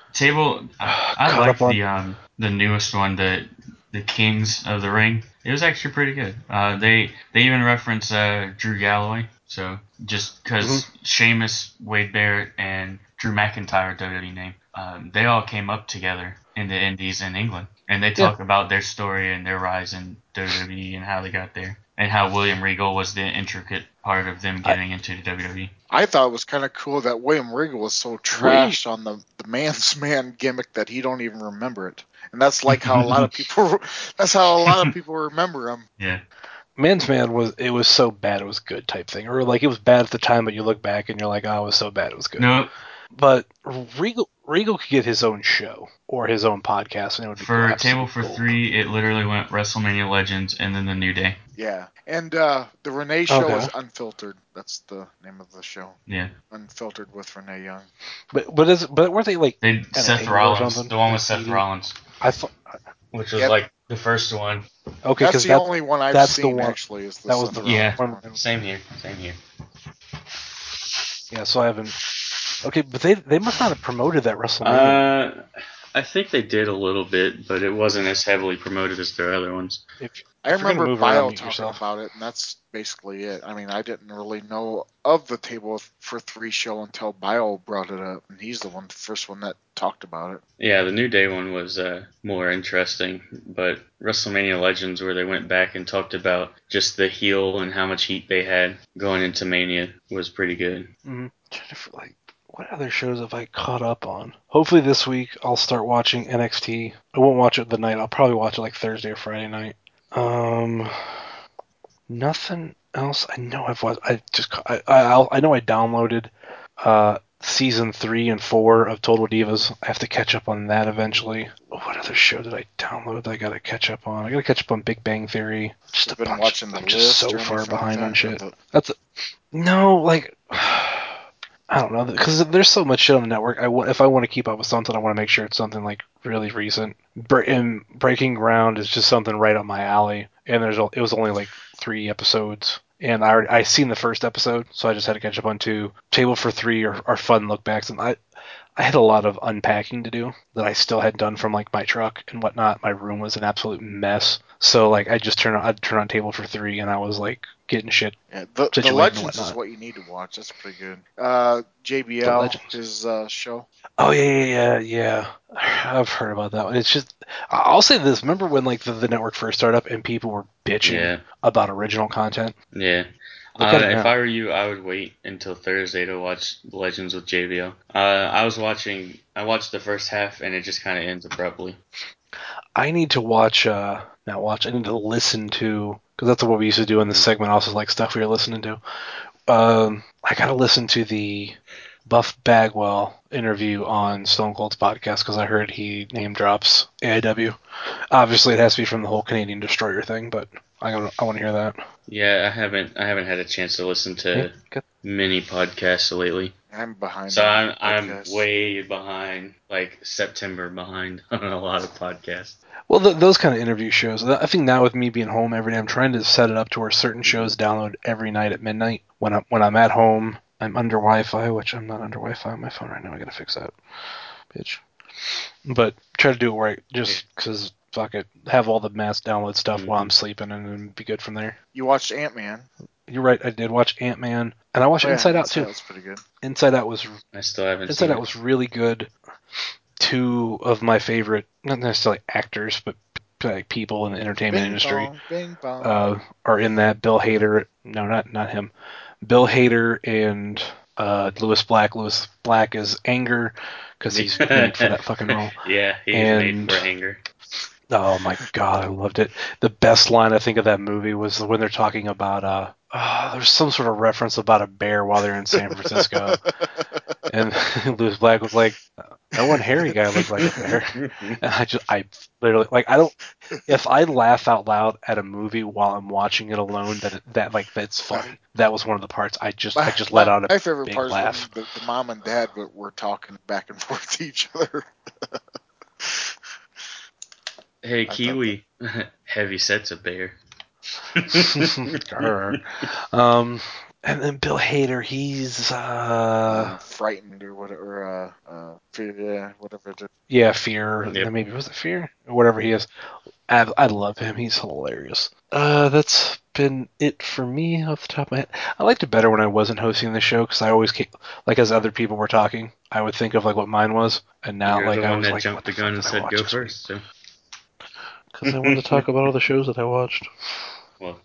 Speaker 4: I like the newest one, the Kings of the Ring. It was actually pretty good. They even reference Drew Galloway. So just because Sheamus, Wade Barrett, and Drew McIntyre, WWE name, they all came up together in the Indies in England, and they talk about their story and their rise in WWE and how they got there, and how William Regal was the intricate part of them getting into the WWE.
Speaker 5: I thought it was kind of cool that William Regal was so trashed on the man's man gimmick that he don't even remember it, and that's like how a lot of people. That's how a lot of people remember him.
Speaker 4: Yeah.
Speaker 3: Man's Man was so bad it was good type thing, or like it was bad at the time, but you look back and you're like, oh, it was so bad it was good.
Speaker 4: No.
Speaker 3: But Regal could get his own show or his own podcast, and it would be
Speaker 4: for Table for Three. It literally went WrestleMania Legends and then the New Day.
Speaker 5: Yeah, and the Renee show is Unfiltered. That's the name of the show.
Speaker 4: Yeah,
Speaker 5: Unfiltered with Renee Young.
Speaker 3: But weren't they like
Speaker 4: Seth Rollins? The one with Seth Rollins.
Speaker 3: I thought,
Speaker 4: which was like the first one.
Speaker 3: Okay,
Speaker 5: that's the only one I've seen. Actually, is the
Speaker 3: that was the
Speaker 4: one. Same here.
Speaker 3: Yeah, so I haven't. Okay, but they must not have promoted that WrestleMania.
Speaker 4: I think they did a little bit, but it wasn't as heavily promoted as their other ones.
Speaker 5: I remember Bio talking about it, and that's basically it. I mean, I didn't really know of the Table for Three show until Bio brought it up, and he's the first one that talked about it.
Speaker 4: Yeah, the New Day one was more interesting, but WrestleMania Legends, where they went back and talked about just the heel and how much heat they had going into Mania, was pretty good.
Speaker 3: Mm-hmm. What other shows have I caught up on? Hopefully this week I'll start watching NXT. I won't watch it the night. I'll probably watch it like Thursday or Friday night. Nothing else. I know I've watched. I know I downloaded season 3 and 4 of Total Divas. I have to catch up on that eventually. What other show did I download that I gotta catch up on? I gotta catch up on Big Bang Theory.
Speaker 5: Just been watching the
Speaker 3: I'm
Speaker 5: list.
Speaker 3: Just so far behind on shit. I don't know, because there's so much shit on the network. If I want to keep up with something, I want to make sure it's something like really recent. Breaking Ground is just something right up my alley, and it was only like 3 episodes, and I seen the first episode, so I just had to catch up on 2. Table for Three are fun look backs, and I had a lot of unpacking to do that I still hadn't done from like my truck and whatnot. My room was an absolute mess, so like I'd turn on Table for Three, and I was like getting shit.
Speaker 5: Yeah, the Legends is what you need to watch. That's pretty good. JBL, his show.
Speaker 3: Oh yeah. I've heard about that one. It's just, I'll say this. Remember when like the network first started up and people were bitching about original content?
Speaker 4: Yeah. If I were you, I would wait until Thursday to watch Legends with JBL. I watched the first half, and it just kind of ends abruptly.
Speaker 3: I need to I need to listen to, because that's what we used to do in this segment, also like stuff we were listening to. I gotta listen to the Buff Bagwell interview on Stone Cold's podcast because I heard he name drops AIW. Obviously, it has to be from the whole Canadian Destroyer thing, but I want to hear that.
Speaker 4: Yeah, I haven't had a chance to listen to many podcasts lately.
Speaker 5: I'm behind.
Speaker 4: So I'm way behind, like September behind on a lot of podcasts.
Speaker 3: Well, those kind of interview shows. I think now with me being home every day, I'm trying to set it up to where certain shows download every night at midnight when I'm at home. I'm under Wi-Fi, which I'm not under Wi-Fi on my phone right now. I gotta fix that, bitch. But try to do it right, just because fuck it, have all the mass download stuff while I'm sleeping, and then be good from there.
Speaker 5: You watched Ant-Man.
Speaker 3: You're right. I did watch Ant-Man, and I watched Inside Out too.
Speaker 5: That was pretty good.
Speaker 3: Inside Out was.
Speaker 4: I still haven't.
Speaker 3: Inside Out was really good. Two of my favorite, not necessarily actors, but like people in the entertainment industry are in that. Bill Hader, no, not him. Bill Hader and Louis Black. Louis Black is Anger because he's made for that fucking role.
Speaker 4: Yeah, he's made for Anger.
Speaker 3: Oh my god, I loved it. The best line I think of that movie was when they're talking about there's some sort of reference about a bear while they're in San Francisco, and Louis Black was like, "That one hairy guy looked like a bear," and I literally like I don't. If I laugh out loud at a movie while I'm watching it alone, that's funny. That was one of the parts I just let out a
Speaker 5: my favorite
Speaker 3: big
Speaker 5: part
Speaker 3: laugh.
Speaker 5: Is when the mom and dad were talking back and forth to each other.
Speaker 4: Hey, Kiwi, heavy set's a bear.
Speaker 3: And then Bill Hader, he's
Speaker 5: frightened or whatever, fear, whatever.
Speaker 3: Yeah, Fear. Yep. Maybe was it Fear or whatever he is. I love him. He's hilarious. That's been it for me off the top of my head. I liked it better when I wasn't hosting the show because I always like as other people were talking, I would think of like what mine was, and now
Speaker 4: You're
Speaker 3: like
Speaker 4: the
Speaker 3: I
Speaker 4: one
Speaker 3: was
Speaker 4: that
Speaker 3: like,
Speaker 4: jumped the gun and said go first. So.
Speaker 3: Because I wanted to talk about all the shows that I watched.
Speaker 4: Well.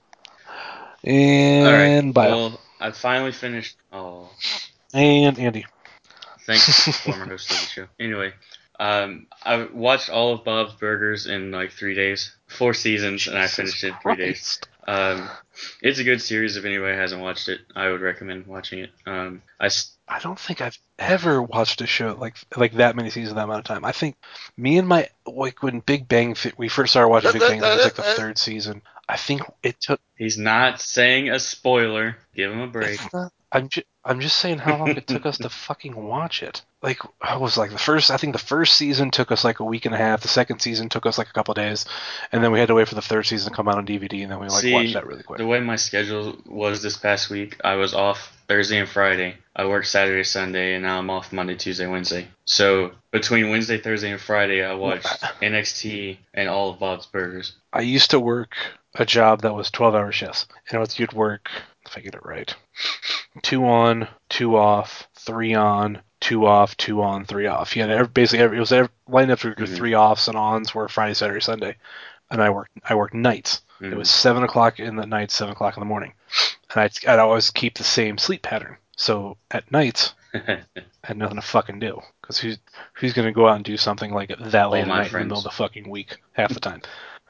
Speaker 3: And
Speaker 4: Bio. Well, I finally finished. Oh.
Speaker 3: And Andy.
Speaker 4: Thanks, former host of the show. Anyway, I watched all of Bob's Burgers in like 3 days, 4 seasons, and I finished it in 3 days. It's a good series. If anybody hasn't watched it, I would recommend watching it.
Speaker 3: I don't think I've ever watched a show like that many seasons that amount of time. I think me and my when Big Bang we first started watching Big Bang Theory, it was like the 3rd season. I think it took.
Speaker 4: He's not saying a spoiler. Give him a break.
Speaker 3: I'm just saying how long it took us to fucking watch it. Like I was like I think the first season took us like a week and a half. The second season took us like a couple of days, and then we had to wait for the 3rd season to come out on DVD, and then we watched that really quick.
Speaker 4: The way my schedule was this past week, I was off Thursday and Friday. I worked Saturday, Sunday, and now I'm off Monday, Tuesday, Wednesday. So between Wednesday, Thursday, and Friday, I watched NXT and all of Bob's Burgers.
Speaker 3: I used to work a job that was 12-hour shifts, and you'd work, if I get it right, 2 on, 2 off, 3 on, 2 off, 2 on, 3 off. You had basically it was lined up for 3 offs and ons were Friday, Saturday, Sunday, and I worked nights. It was 7 o'clock in the night, 7 o'clock in the morning, and I'd always keep the same sleep pattern. So at nights, I had nothing to fucking do because who's gonna go out and do something like that late at night in the middle of the fucking week half the time.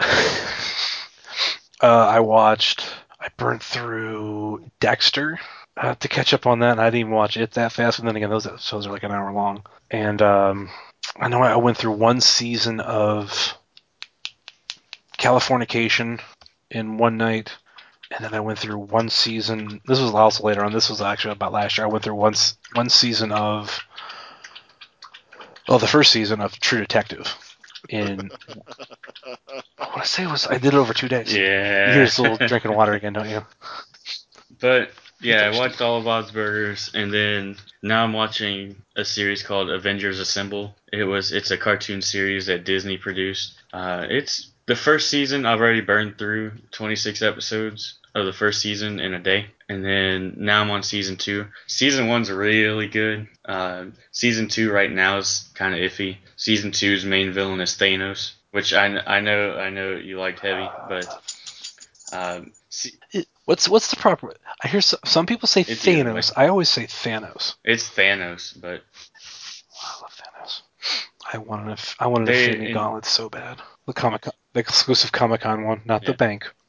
Speaker 3: I burned through Dexter to catch up on that, and I didn't even watch it that fast. And then again, those episodes are like an hour long. And I know I went through 1 season of Californication in one night, and then I went through 1 season. This was also later on. This was actually about last year. I went through one season of the first season of True Detective. In what I say was I did it over 2 days.
Speaker 4: Yeah.
Speaker 3: You hear this little drinking water again, don't you?
Speaker 4: But yeah, I watched all of Bob's Burgers, and then now I'm watching a series called Avengers Assemble. It's a cartoon series that Disney produced. It's the first season. I've already burned through 26 episodes of the first season in a day, and then now I'm on season 2. Season 1's really good. Season 2 right now is kind of iffy. Season 2's main villain is Thanos, which I know you liked heavy, but
Speaker 3: what's the proper? I hear some people say Thanos. I always say Thanos.
Speaker 4: It's Thanos, but
Speaker 3: I love Thanos. I wanted a Infinity Gauntlet so bad. The exclusive Comic-Con one, not the bank.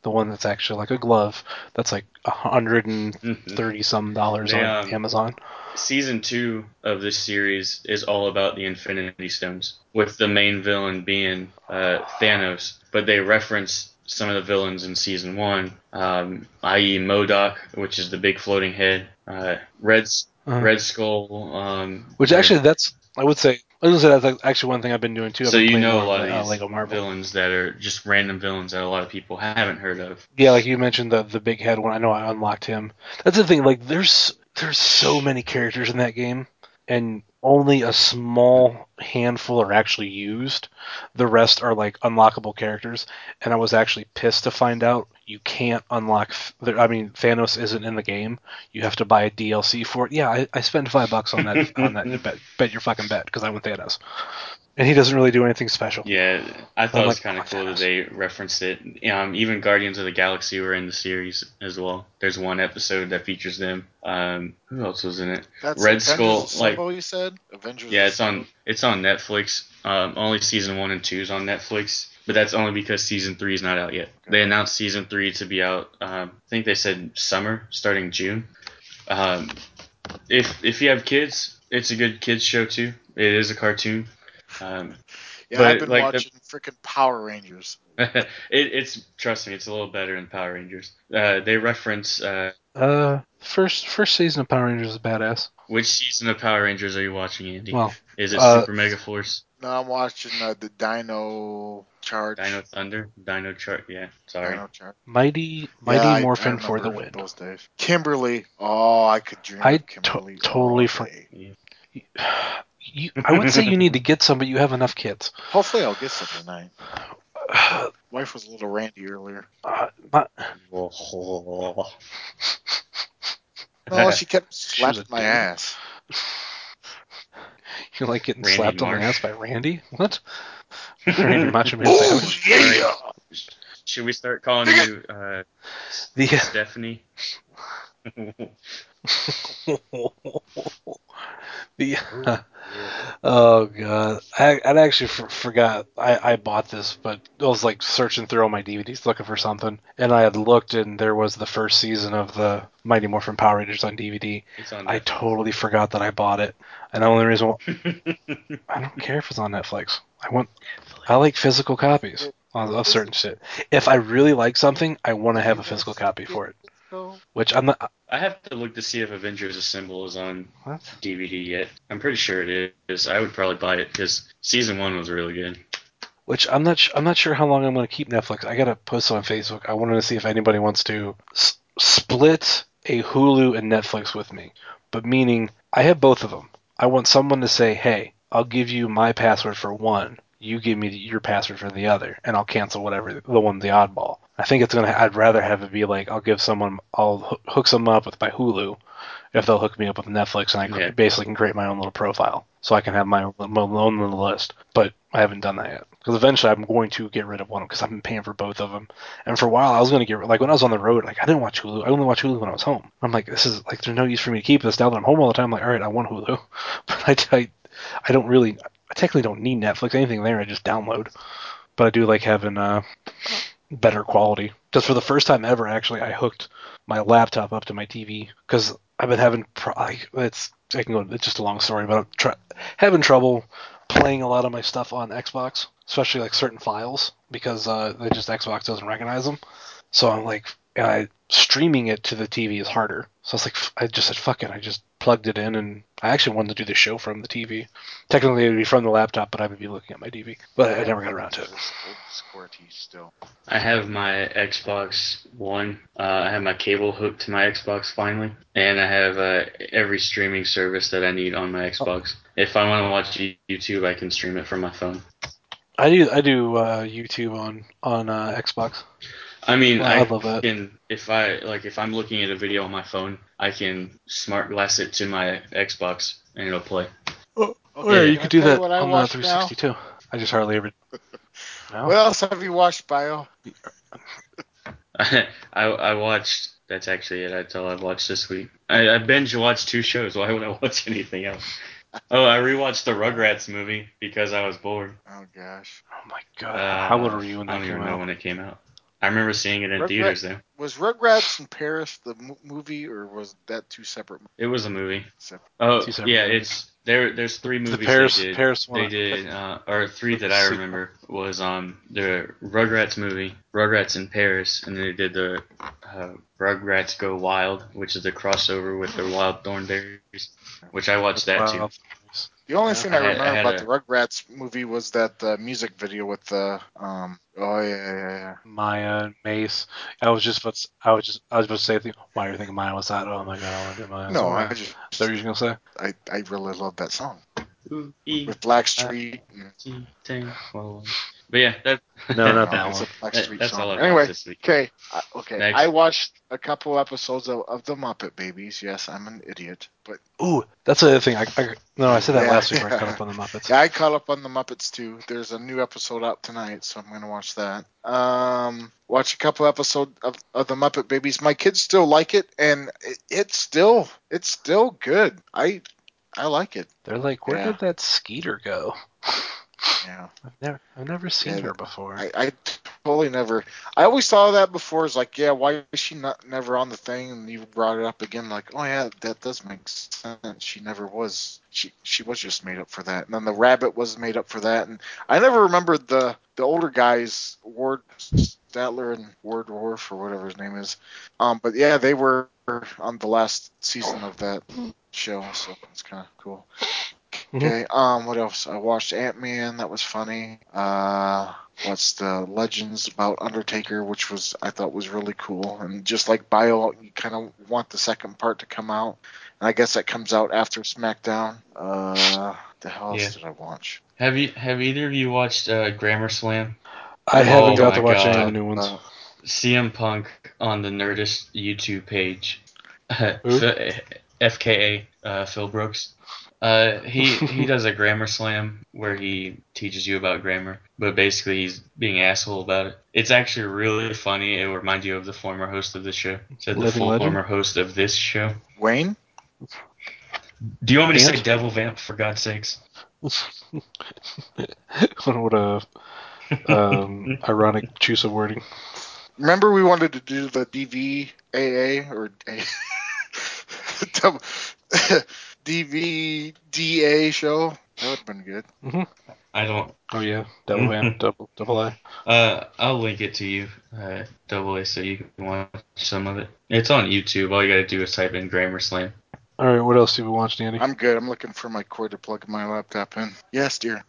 Speaker 3: the one that's actually like a glove that's like $130 some on Amazon.
Speaker 4: Season 2 of this series is all about the Infinity Stones, with the main villain being Thanos, but they reference some of the villains in Season 1, i.e. MODOK, which is the big floating head, Red Skull.
Speaker 3: Which actually, that's actually one thing I've been doing too.
Speaker 4: So
Speaker 3: I've been
Speaker 4: you
Speaker 3: playing
Speaker 4: know a
Speaker 3: more
Speaker 4: lot of these
Speaker 3: Lego Marvel
Speaker 4: villains that are just random villains that a lot of people haven't heard of.
Speaker 3: Yeah, like you mentioned the big head one. I know I unlocked him. That's the thing. Like there's so many characters in that game, and only a small handful are actually used. The rest are like unlockable characters, and I was actually pissed to find out you can't unlock. Thanos isn't in the game. You have to buy a DLC for it. Yeah, I spent $5 on that on that. Bet your fucking bet because I want Thanos, and he doesn't really do anything special.
Speaker 4: Yeah, I thought it was
Speaker 3: like,
Speaker 4: kind of cool that they referenced it. Even Guardians of the Galaxy were in the series as well. There's one episode that features them. Who else was in it?
Speaker 5: That's
Speaker 4: Red
Speaker 5: Avengers
Speaker 4: Skull.
Speaker 5: Assemble, you said? Avengers
Speaker 4: Yeah,
Speaker 5: Assemble?
Speaker 4: it's on Netflix. Only season 1 and 2 is on Netflix, but that's only because season 3 is not out yet.
Speaker 5: Okay.
Speaker 4: They announced season 3 to be out. I think they said summer, starting June. If you have kids, it's a good kids show too. It is a cartoon.
Speaker 5: Yeah,
Speaker 4: but
Speaker 5: I've been
Speaker 4: like
Speaker 5: watching freaking Power Rangers.
Speaker 4: it's trust me, it's a little better than Power Rangers. They reference
Speaker 3: First season of Power Rangers is badass.
Speaker 4: which season of Power Rangers are you watching, Andy?
Speaker 3: Well,
Speaker 4: is it Super Mega Force?
Speaker 5: No, I'm watching the Dino Charge.
Speaker 4: Dino Thunder? Dino Chart? Yeah, sorry.
Speaker 5: Dino Charge.
Speaker 3: Mighty
Speaker 5: I
Speaker 3: Morphin for the win.
Speaker 5: those days. Kimberly. Oh, I could dream of Kimberly.
Speaker 3: Totally I would say you need to get some, but you have enough kids.
Speaker 5: Hopefully, I'll get some tonight. Wife was a little randy earlier. No, she kept slapping my ass.
Speaker 3: You like getting
Speaker 4: Randy
Speaker 3: slapped
Speaker 4: Marsh.
Speaker 3: on the ass by Randy? What? Randy Macho Man Savage.
Speaker 5: Yeah.
Speaker 4: Should we start calling you Stephanie?
Speaker 3: Oh god, I'd actually forgot I bought this, but I was like searching through all my DVDs looking for something, and I had looked, and there was the first season of the Mighty Morphin Power Rangers on DVD. I totally forgot that I bought it, and the only reason I don't care if it's on Netflix. I like physical copies of certain shit. If I really like something, I want to have a physical copy for it. Which I'm not.
Speaker 4: I have to look to see if Avengers Assemble is on DVD yet. I'm pretty sure it is. I would probably buy it because season 1 was really good.
Speaker 3: Which I'm not sure how long I'm going to keep Netflix. I got to post it on Facebook. I wanted to see if anybody wants to split a Hulu and Netflix with me. But meaning, I have both of them. I want someone to say, hey, I'll give you my password for one. You give me your password for the other, and I'll cancel whatever the oddball. I think I'd rather have it be like I'll hook someone up with my Hulu, if they'll hook me up with Netflix, and I basically can create my own little profile, so I can have my own little list. But I haven't done that yet because eventually I'm going to get rid of one because I've been paying for both of them. And for a while I was going to when I was on the road, like I didn't watch Hulu. I only watched Hulu when I was home. I'm like, this is like there's no use for me to keep this now that I'm home all the time. I'm like, all right, I want Hulu, but I don't really. I technically don't need Netflix. Anything there, I just download. But I do like having better quality. Just for the first time ever, actually, I hooked my laptop up to my TV because I've been having it's just a long story, but I'm having trouble playing a lot of my stuff on Xbox, especially like certain files because Xbox doesn't recognize them. So I'm like, streaming it to the TV is harder. So I just said, fuck it. I just plugged it in, and I actually wanted to do the show from the TV. Technically, it would be from the laptop, but I would be looking at my TV. But I never got around to it.
Speaker 5: Still.
Speaker 4: I have my Xbox One. I have my cable hooked to my Xbox finally, and I have every streaming service that I need on my Xbox. If I want to watch YouTube, I can stream it from my phone.
Speaker 3: I do YouTube on Xbox.
Speaker 4: I mean,
Speaker 3: I love that.
Speaker 4: If I'm looking at a video on my phone, I can smart glass it to my Xbox and it'll play.
Speaker 3: Oh, yeah, you could do that on the 360 too. I just hardly ever. No.
Speaker 5: What else have you watched, Bio?
Speaker 4: I watched. That's actually it. That's all I've watched this week. I binge watched 2 shows. Why would I watch anything else? Oh, I rewatched the Rugrats movie because I was bored.
Speaker 5: Oh gosh.
Speaker 3: Oh my god. How old were you when that came out?
Speaker 4: I don't even know when it came out. I remember seeing it in theaters though.
Speaker 5: Was Rugrats in Paris the movie, or was that two separate movies?
Speaker 4: It was a movie.
Speaker 5: Separate.
Speaker 4: Oh, yeah, movies. There's 3 movies
Speaker 3: Paris
Speaker 4: they did, or 3 that I remember was the Rugrats movie, Rugrats in Paris, and then they did the Rugrats Go Wild, which is the crossover with the Wild Thornberrys, which I watched that too.
Speaker 5: The only thing I remember about the Rugrats movie was that music video with the
Speaker 3: Maya and Mace. I was about to say, why do you think Maya was that? Oh my god, I want to do Maya.
Speaker 5: No,
Speaker 3: I just. Is that what you were gonna say?
Speaker 5: I really love that song with Blackstreet.
Speaker 4: But yeah,
Speaker 3: not that one.
Speaker 4: That's all I've
Speaker 5: anyway,
Speaker 4: this week.
Speaker 5: Okay.
Speaker 4: Next.
Speaker 5: I watched a couple episodes of the Muppet Babies. Yes, I'm an idiot, but
Speaker 3: that's the other thing. I said that last week. Where I caught up on the Muppets.
Speaker 5: Yeah, I caught up on the Muppets too. There's a new episode out tonight, so I'm gonna watch that. Watch a couple episodes of the Muppet Babies. My kids still like it, and it's still good. I like it.
Speaker 3: They're like, where did that Skeeter go?
Speaker 5: Yeah,
Speaker 3: I've never seen her before.
Speaker 5: I totally never. I always saw that before. It's like, yeah, why is she never on the thing? And you brought it up again, like, oh yeah, that does make sense. She never was. She was just made up for that. And then the rabbit was made up for that. And I never remembered the older guys, Ward Statler and Ward Worf or whatever his name is. But yeah, they were on the last season of that show, so it's kind of cool. Okay, what else? I watched Ant-Man, that was funny. What's the Legends about Undertaker, which I thought was really cool. And just like Bio, you kind of want the second part to come out. And I guess that comes out after SmackDown. The hell else did I watch?
Speaker 4: Have either of you watched Grammar Slam?
Speaker 3: I haven't got to watch any of the new ones.
Speaker 4: CM Punk on the Nerdist YouTube page. FKA, Phil Brooks. He does a grammar slam where he teaches you about grammar, but basically he's being an asshole about it. It's actually really funny. It reminds you of the former host of this show. So the former host of this show.
Speaker 5: Wayne?
Speaker 4: Do you want me to say Devil Vamp, for God's sakes?
Speaker 3: What a ironic choice of wording.
Speaker 5: Remember we wanted to do the DVAA or DVDA show? That would have been good.
Speaker 3: Mm-hmm.
Speaker 4: I don't.
Speaker 3: Oh yeah, Double Vamp, double A.
Speaker 4: I'll link it to you, Double A, so you can watch some of it. It's on YouTube. All you gotta do is type in Grammar Slam.
Speaker 3: All right, what else have we watched, Andy?
Speaker 5: I'm good. I'm looking for my cord to plug my laptop in. Yes, dear.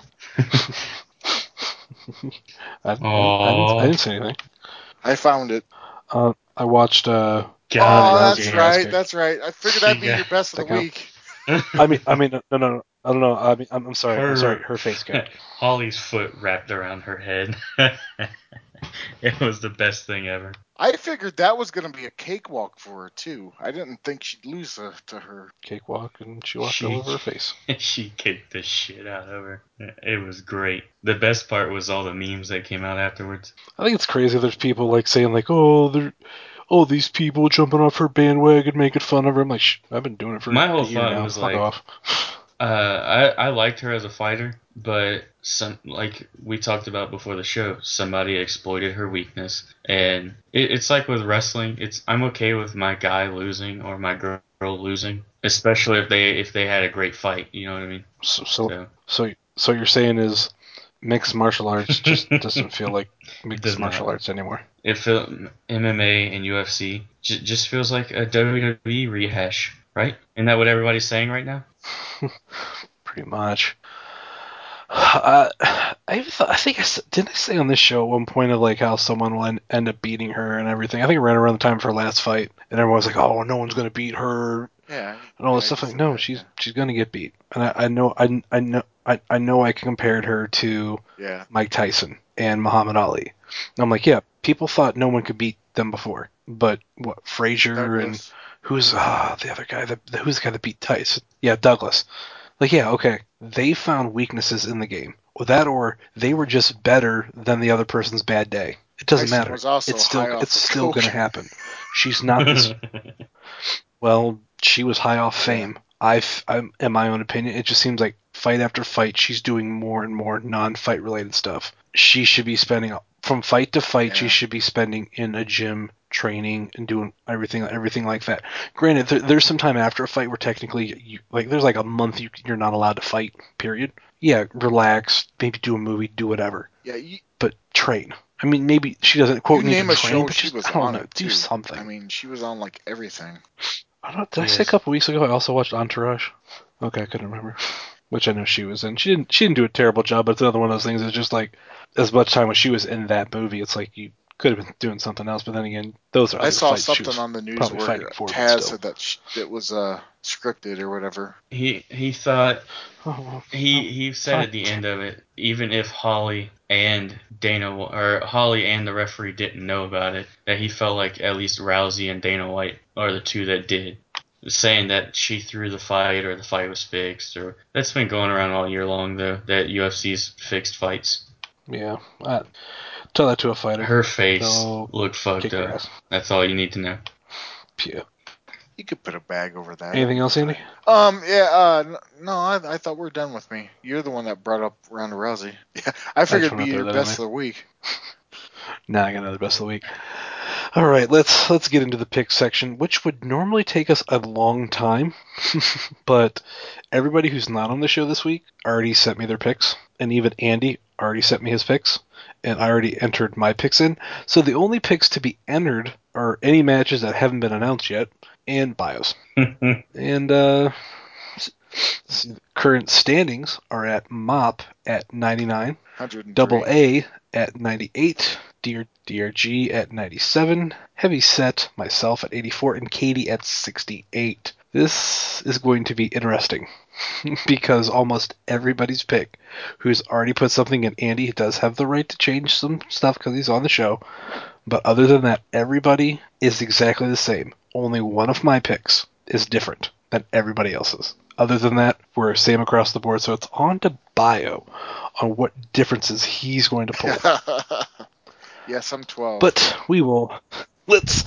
Speaker 3: I didn't say anything.
Speaker 5: I found it.
Speaker 3: I watched.
Speaker 5: God, that's right. I figured that'd be your best of the week.
Speaker 3: I mean, no. I don't know. I'm sorry. Her face got.
Speaker 4: Holly's foot wrapped around her head. It was the best thing ever.
Speaker 5: I figured that was going to be a cakewalk for her too. I didn't think she'd lose to her.
Speaker 3: Cakewalk, and she walked all over her face.
Speaker 4: She kicked the shit out of her. It was great. The best part was all the memes that came out afterwards.
Speaker 3: I think it's crazy. There's people like saying like, these people jumping off her bandwagon, making fun of her. I'm like, I've been doing it for
Speaker 4: my whole
Speaker 3: a year
Speaker 4: thought
Speaker 3: now.
Speaker 4: was
Speaker 3: Fuck
Speaker 4: like,
Speaker 3: off.
Speaker 4: I liked her as a fighter, but like we talked about before the show, somebody exploited her weakness, and it's like with wrestling. I'm okay with my guy losing or my girl losing, especially if they had a great fight. You know what I mean?
Speaker 3: So you're saying is mixed martial arts just doesn't feel like mixed martial arts anymore.
Speaker 4: It feels MMA and UFC just feels like a WWE rehash, right? Isn't that what everybody's saying right now?
Speaker 3: Pretty much. I think didn't I say on this show at one point of like how someone will end up beating her and everything. I think it ran around the time of her last fight, and everyone was like, "Oh, no one's gonna beat her."
Speaker 5: Yeah.
Speaker 3: And all this stuff. Like, no, she's gonna get beat. And I know I compared her to Mike Tyson and Muhammad Ali. And I'm like, yeah, people thought no one could beat them before, but what Frazier and who's the other guy who's the guy that beat Tyson? Yeah, Douglas. Like, yeah, okay. They found weaknesses in the game. Or they were just better than the other person's bad day. It doesn't matter. It's still going to happen. She's not this. Well, she was high off fame. In my own opinion, it just seems like fight after fight, she's doing more and more non-fight related stuff. She should be spending, from fight to fight, she should be spending in a gym training and doing everything like that. Granted, there's some time after a fight where technically, there's like a month you're not allowed to fight, period. Yeah, relax, maybe do a movie, do whatever.
Speaker 5: Yeah,
Speaker 3: but train. I mean, maybe she doesn't quote need to train,
Speaker 5: show
Speaker 3: but
Speaker 5: she
Speaker 3: just,
Speaker 5: was
Speaker 3: I don't
Speaker 5: on
Speaker 3: know,
Speaker 5: it,
Speaker 3: do
Speaker 5: too.
Speaker 3: something.
Speaker 5: I mean, she was on like everything.
Speaker 3: Did I say a couple weeks ago I also watched Entourage? Okay, I couldn't remember. Which I know she was in. She didn't do a terrible job, but it's another one of those things. It's just like, as much time as she was in that movie, it's like you could have been doing something else. But then again, those are other
Speaker 5: I saw
Speaker 3: fights
Speaker 5: something on the news where Taz said that it was scripted or whatever.
Speaker 4: He thought he said at the end of it, even if Holly and the referee didn't know about it, that he felt like at least Rousey and Dana White are the two that did. Saying that she threw the fight or the fight was fixed, or that's been going around all year long though, that UFC's fixed fights.
Speaker 3: Yeah, tell that to a fighter.
Speaker 4: Her face looked fucked up. That's all you need to know.
Speaker 3: Yeah.
Speaker 5: You could put a bag over that.
Speaker 3: Anything else, Andy?
Speaker 5: Yeah. No, I thought we're done with me. You're the one that brought up Ronda Rousey. Yeah, I figured it'd be your best of the week.
Speaker 3: Nah, I got another best of the week. All right, let's get into the pick section, which would normally take us a long time, but everybody who's not on the show this week already sent me their picks, and even Andy already sent me his picks, and I already entered my picks in. So the only picks to be entered are any matches that haven't been announced yet, and bios. And current standings are at Mop at 99, Double A at 98, DRG at 97, Heavy Set, myself at 84, and Katie at 68. This is going to be interesting because almost everybody's pick who's already put something in. Andy does have the right to change some stuff because he's on the show, but other than that, everybody is exactly the same. Only one of my picks is different than everybody else's. Other than that, we're same across the board, so it's on to Bio on what differences he's going to pull.
Speaker 5: Yes, I'm 12.
Speaker 3: But let's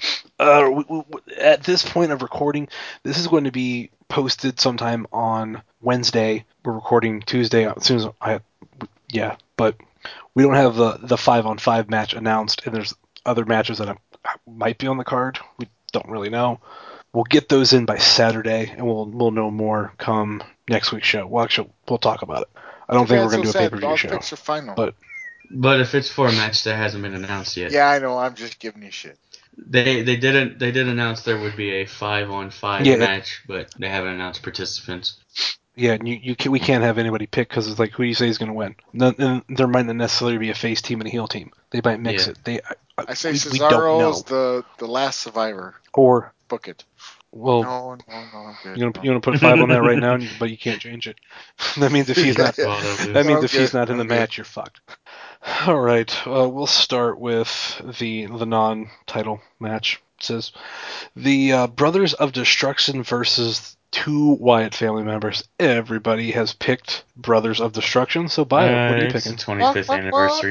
Speaker 3: at this point of recording, this is going to be posted sometime on Wednesday. We're recording Tuesday as soon as but we don't have the 5-on-5 match announced, and there's other matches that might be on the card. We don't really know. We'll get those in by Saturday, and we'll know more come next week's show. We'll talk about it. I don't think we're going to do a pay-per-view show.
Speaker 5: Picks are final.
Speaker 4: But if it's for a match that hasn't been announced yet.
Speaker 5: Yeah, I know. I'm just giving you shit.
Speaker 4: They did announce there would be a 5-on-5 match, but they haven't announced participants.
Speaker 3: Yeah, and we can't have anybody pick because it's like, who do you say is going to win? And there might not necessarily be a face team and a heel team. They might mix it.
Speaker 5: I say Cesaro is the last survivor.
Speaker 3: Or
Speaker 5: book it.
Speaker 3: Well,
Speaker 5: no, I'm good.
Speaker 3: You want to put 5 on that right now, but you can't change it. That means if he's not, he's not in the match, you're fucked. All right, we'll start with the non-title match. It says the Brothers of Destruction versus 2 Wyatt family members. Everybody has picked Brothers of Destruction. So, Bio, what are you picking?
Speaker 4: It's the 25th anniversary.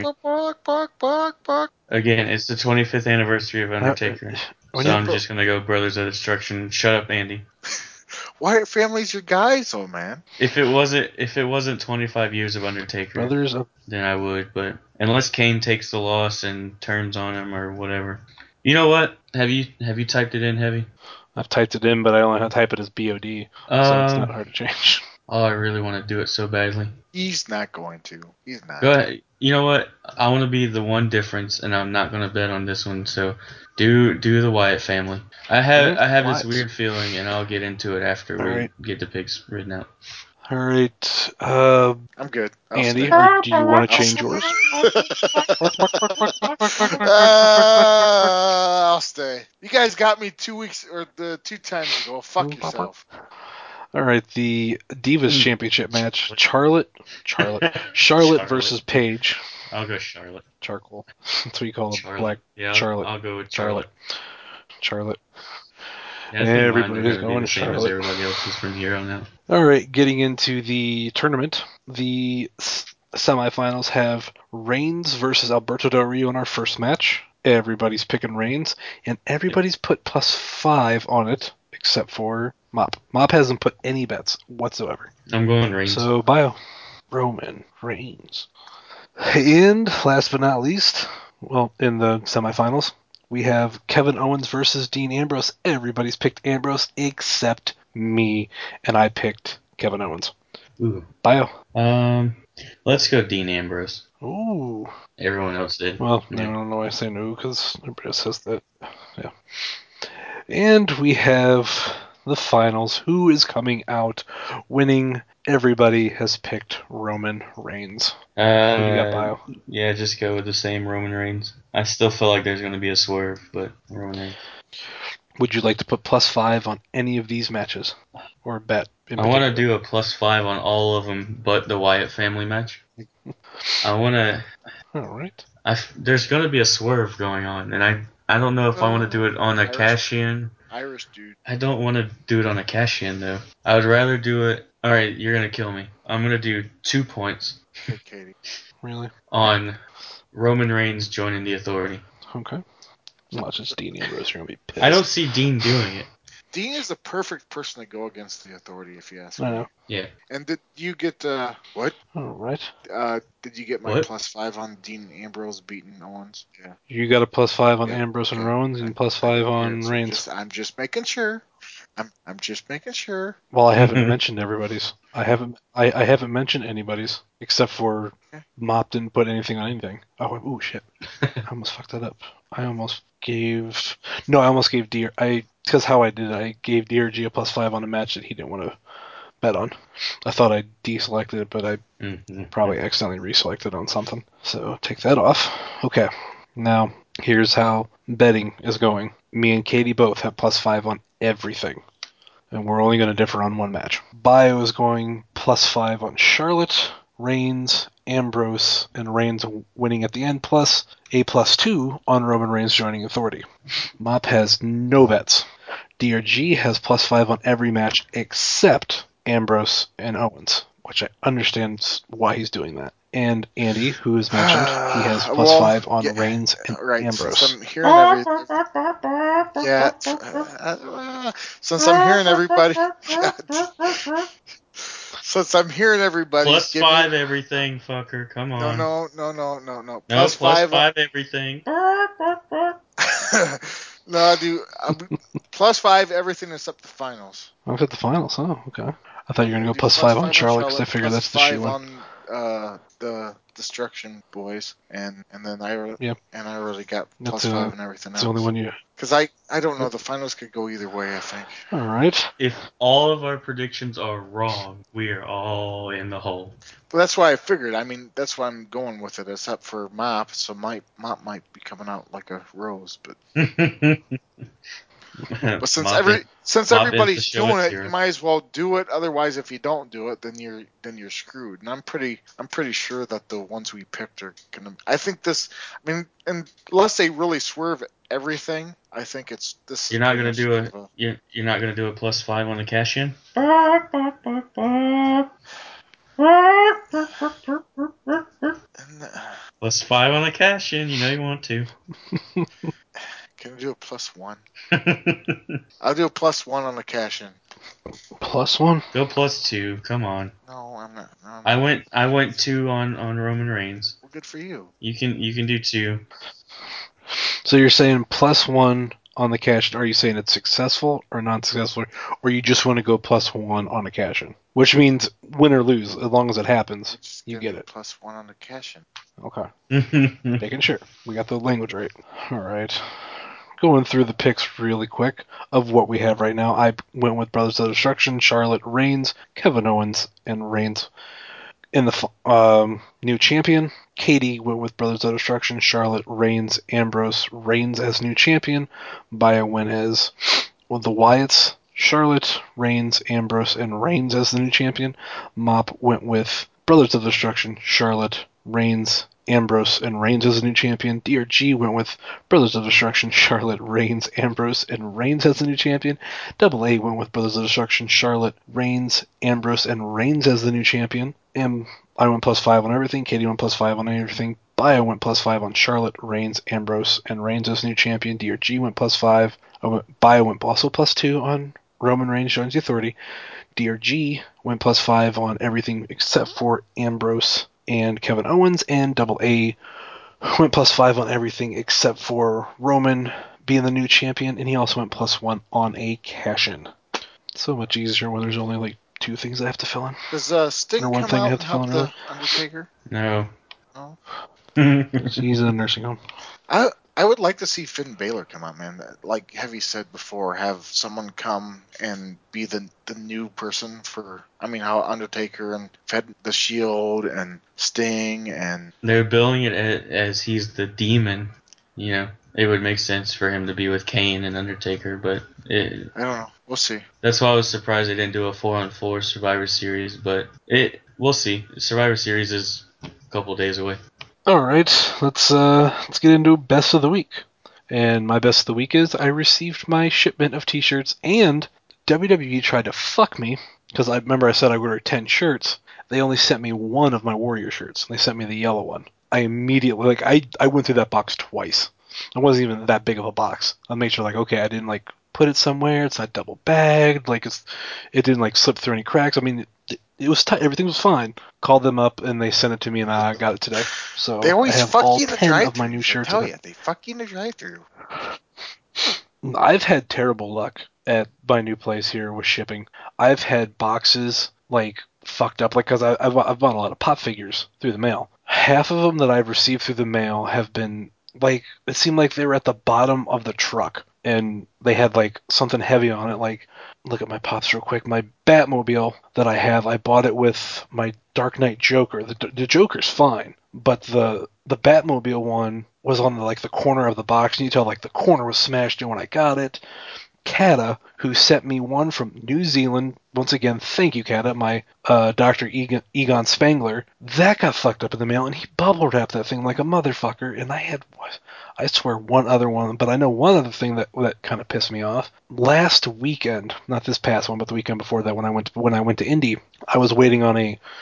Speaker 4: Again, it's the 25th anniversary of Undertaker. So I'm just going to go Brothers of Destruction. Shut up, Andy.
Speaker 5: Wyatt family's your guys, oh man.
Speaker 4: If it wasn't 25 years of Undertaker, then I would. But unless Kane takes the loss and turns on him or whatever. You know what? Have you typed it in, Heavy?
Speaker 3: I've typed it in, but I only have to type it as BOD, so it's not hard to change.
Speaker 4: Oh, I really want to do it so badly.
Speaker 5: He's not going to. He's not.
Speaker 4: Go ahead. You know what? I want to be the one difference, and I'm not going to bet on this one. So, do the Wyatt family. I have this weird feeling, and I'll get into it after we get the picks written out.
Speaker 3: All right.
Speaker 5: I'm good.
Speaker 3: Andy, do you want to change yours?
Speaker 5: I'll stay. You guys got me 2 weeks or the 2 times ago. Fuck yourself.
Speaker 3: All right, the Divas Championship match: Charlotte versus Paige.
Speaker 4: I'll go Charlotte.
Speaker 3: Charcoal. That's what you call
Speaker 4: Charlotte.
Speaker 3: a black.
Speaker 4: Yeah,
Speaker 3: Charlotte.
Speaker 4: I'll go with Charlotte.
Speaker 3: Yeah, everybody's going to Charlotte.
Speaker 4: As everybody else is from here on out.
Speaker 3: All right, getting into the tournament, the semifinals have Reigns versus Alberto Del Rio in our first match. Everybody's picking Reigns, and everybody's put +5 on it, except for Mop. Mop hasn't put any bets whatsoever.
Speaker 4: I'm going Reigns.
Speaker 3: So, Bio, Roman Reigns. And last but not least, well, in the semifinals, we have Kevin Owens versus Dean Ambrose. Everybody's picked Ambrose except me, and I picked Kevin Owens.
Speaker 4: Ooh.
Speaker 3: Bio.
Speaker 4: Let's go Dean Ambrose.
Speaker 3: Ooh.
Speaker 4: Everyone else did.
Speaker 3: Well, I don't know why I say no, because everybody says that. Yeah. And we have the finals. Who is coming out winning? Everybody has picked Roman Reigns. Who do you got, Bio?
Speaker 4: Yeah, just go with the same Roman Reigns. I still feel like there's going to be a swerve, but Roman Reigns.
Speaker 3: Would you like to put +5 on any of these matches? Or bet?
Speaker 4: I want to do a +5 on all of them but the Wyatt family match. I want to...
Speaker 3: Alright.
Speaker 4: There's going to be a swerve going on, and I don't know if I want to do it on a cash-in.
Speaker 5: Irish dude.
Speaker 4: I don't want to do it on a cash-in, though. I would rather do it... Alright, you're going to kill me. I'm going to do 2 points.
Speaker 5: Hey, Katie.
Speaker 3: Really?
Speaker 4: On Roman Reigns joining the Authority.
Speaker 3: Okay. Watch this Dean Ambrose. You're going to be pissed.
Speaker 4: I don't see Dean doing it.
Speaker 5: Dean is the perfect person to go against the Authority, if you ask
Speaker 3: I
Speaker 5: me.
Speaker 3: know.
Speaker 4: Yeah.
Speaker 5: And did you get what?
Speaker 3: Alright.
Speaker 5: Did you get my +5 on Dean Ambrose beating Owens? Yeah.
Speaker 3: You got a +5 on
Speaker 5: Yeah,
Speaker 3: Ambrose and
Speaker 5: okay.
Speaker 3: Owens, and +5 on Reigns.
Speaker 5: I'm just making sure. I'm just making sure.
Speaker 3: Well, I haven't mentioned everybody's. I haven't mentioned anybody's except for Mop didn't put anything on anything. Oh shit! I almost fucked that up. I almost gave Deer. Because how I did it, I gave DRG a +5 on a match that he didn't want to bet on. I thought I deselected it, but I probably accidentally reselected on something. So take that off. Okay. Now here's how betting is going. Me and Katie both have +5 on everything. And we're only going to differ on one match. Bio is going +5 on Charlotte, Reigns, Ambrose, and Reigns winning at the end, plus a +2 on Roman Reigns joining Authority. Mop has no bets. DRG has +5 on every match except Ambrose and Owens, which I understand why he's doing that. And Andy, who is mentioned, he has +5 on Reigns and Ambrose.
Speaker 5: Since I'm hearing since I'm hearing everybody, since I'm hearing everybody,
Speaker 4: +5 everything, fucker. Come on.
Speaker 5: No.
Speaker 4: No, +5 everything.
Speaker 5: No, I do. +5 everything except the finals.
Speaker 3: I've hit the finals. Oh, okay. I thought you were going to go +5 on Charlotte because I figured that's the shoe one.
Speaker 5: On the Destruction Boys, and then I already got +5 and everything else.
Speaker 3: It's the only one you.
Speaker 5: Because I don't know, the finals could go either way, I think.
Speaker 3: All right.
Speaker 4: If all of our predictions are wrong, we are all in the hole.
Speaker 5: But that's why I figured. I mean, that's why I'm going with it, except for Mop. So Mop might be coming out like a rose, but. But since everybody's doing it, you might as well do it. Otherwise, if you don't do it, then you're screwed. And I'm pretty sure that the ones we picked are gonna. I think this. I mean, unless they really swerve everything, I think it's this.
Speaker 4: You're not gonna do you're not gonna do a +5 on the cash in. +5 on the cash in. You know you want to.
Speaker 5: Can I do a +1? I'll do a +1 on the cash in.
Speaker 3: +1?
Speaker 4: Go +2. Come on.
Speaker 5: No, I'm not. No,
Speaker 4: I went 2 on Roman Reigns.
Speaker 5: Well, good for you.
Speaker 4: You can do 2.
Speaker 3: So you're saying +1 on the cash in. Are you saying it's successful or non-successful, or you just want to go +1 on the cash in? Which means win or lose, as long as it happens, you get it.
Speaker 5: +1 on the cash in.
Speaker 3: Okay. Making sure we got the language right. All right. Going through the picks really quick of what we have right now. I went with Brothers of Destruction, Charlotte, Reigns, Kevin Owens, and Reigns in the new champion. Katie went with Brothers of Destruction, Charlotte, Reigns, Ambrose, Reigns as new champion. Bio went as the Wyatts, Charlotte, Reigns, Ambrose, and Reigns as the new champion. Mop went with Brothers of Destruction, Charlotte, Reigns, Ambrose, and Reigns as the new champion. DRG went with Brothers of Destruction, Charlotte, Reigns, Ambrose, and Reigns as the new champion. Double A went with Brothers of Destruction, Charlotte, Reigns, Ambrose, and Reigns as the new champion. And I went +5 on everything. Katie went +5 on everything. Bio went +5 on Charlotte, Reigns, Ambrose, and Reigns as new champion. DRG went +5. Bio went also +2 on Roman Reigns joins the Authority. DRG went +5 on everything except for Ambrose and Kevin Owens, and Double A went +5 on everything except for Roman being the new champion, and he also went +1 on a cash-in. So much easier when there's only like 2 things I have to fill in.
Speaker 5: Does Sting
Speaker 3: Or one
Speaker 5: come
Speaker 3: thing I
Speaker 5: out
Speaker 3: have
Speaker 5: and
Speaker 3: to fill
Speaker 5: help
Speaker 3: in
Speaker 5: the
Speaker 3: early.
Speaker 5: Undertaker?
Speaker 4: No.
Speaker 5: No.
Speaker 3: He's in a nursing home.
Speaker 5: I would like to see Finn Balor come out, man. Like Heavy said before, have someone come and be the new person for. I mean, how Undertaker and fed the Shield and Sting and.
Speaker 4: They're billing it as he's the demon. You know, it would make sense for him to be with Kane and Undertaker, but
Speaker 5: I don't know. We'll see.
Speaker 4: That's why I was surprised they didn't do a 4-on-4 Survivor Series, but we'll see. Survivor Series is a couple days away.
Speaker 3: All right, let's get into best of the week. And my best of the week is I received my shipment of T-shirts, and WWE tried to fuck me because I remember I said I ordered 10 shirts. They only sent me one of my Warrior shirts. They sent me the yellow one. I immediately I went through that box twice. It wasn't even that big of a box. I made sure okay, I didn't put it somewhere. It's not double bagged. It didn't slip through any cracks. I mean, it was tight. Everything was fine. Called them up and they sent it to me, and I got it today. So
Speaker 5: they always
Speaker 3: I have
Speaker 5: fuck
Speaker 3: all
Speaker 5: you in the
Speaker 3: 10
Speaker 5: drive-thru.
Speaker 3: of my new shirts.
Speaker 5: I tell you, they fuck you in the drive-thru.
Speaker 3: I've had terrible luck at my new place here with shipping. I've had boxes fucked up, because I've bought a lot of pop figures through the mail. Half of them that I've received through the mail have been it seemed like they were at the bottom of the truck, and they had something heavy on it. Look at my pops real quick. My Batmobile that I have, I bought it with my Dark Knight Joker. The Joker's fine, but the Batmobile one was on the corner of the box, and you tell the corner was smashed in when I got it. Kata, who sent me one from New Zealand. Once again, thank you, Kata. My Dr. Egon Spangler. That got fucked up in the mail, and he bubble wrapped that thing like a motherfucker. And I had, I swear, one other one, but I know one other thing that kind of pissed me off. Last weekend, not this past one, but the weekend before that, when I went to Indy, I was waiting on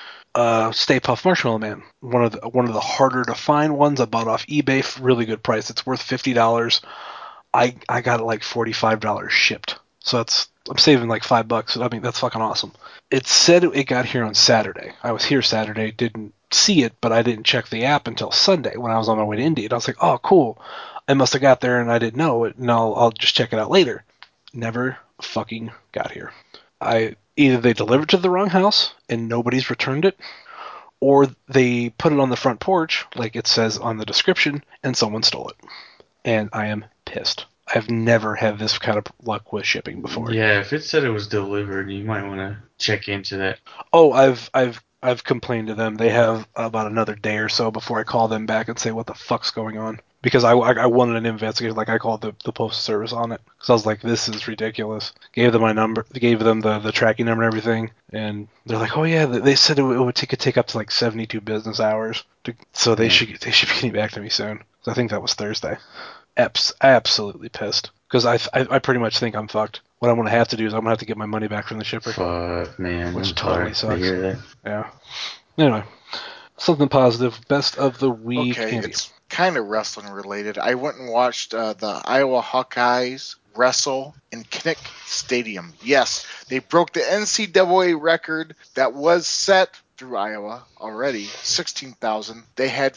Speaker 3: a Stay Puft Marshmallow Man. One of the harder to find ones. I bought off eBay for really good price. It's worth $50. I got it $45 shipped. So I'm saving $5. I mean, that's fucking awesome. It said it got here on Saturday. I was here Saturday, didn't see it, but I didn't check the app until Sunday when I was on my way to Indy. And I was like, oh, cool. I must have got there and I didn't know it, and I'll just check it out later. Never fucking got here. Either they delivered to the wrong house and nobody's returned it, or they put it on the front porch like it says on the description and someone stole it. And I am pissed. I've never had this kind of luck with shipping before.
Speaker 4: Yeah, if it said it was delivered, you might want to check into that.
Speaker 3: Oh, I've complained to them. They have about another day or so before I call them back and say what the fuck's going on, because I wanted an investigation. I called the postal service on it because I was like, this is ridiculous. Gave them my number, gave them the tracking number and everything, and they're like, oh yeah, they said it would take up to 72 business hours. So they should be getting back to me soon. So I think that was Thursday. Absolutely pissed, because I pretty much think I'm fucked. What I'm gonna have to do is I'm gonna have to get my money back from the shipper.
Speaker 4: Fuck, man.
Speaker 3: Which
Speaker 4: I'm
Speaker 3: totally
Speaker 4: sorry to
Speaker 3: sucks.
Speaker 4: hear that.
Speaker 3: Yeah. Anyway, something positive. Best of the week.
Speaker 5: Okay,
Speaker 3: Andy.
Speaker 5: it's kind of wrestling related. I went and watched the Iowa Hawkeyes wrestle in Kinnick Stadium. Yes, they broke the NCAA record that was set through Iowa already, 16,000. They had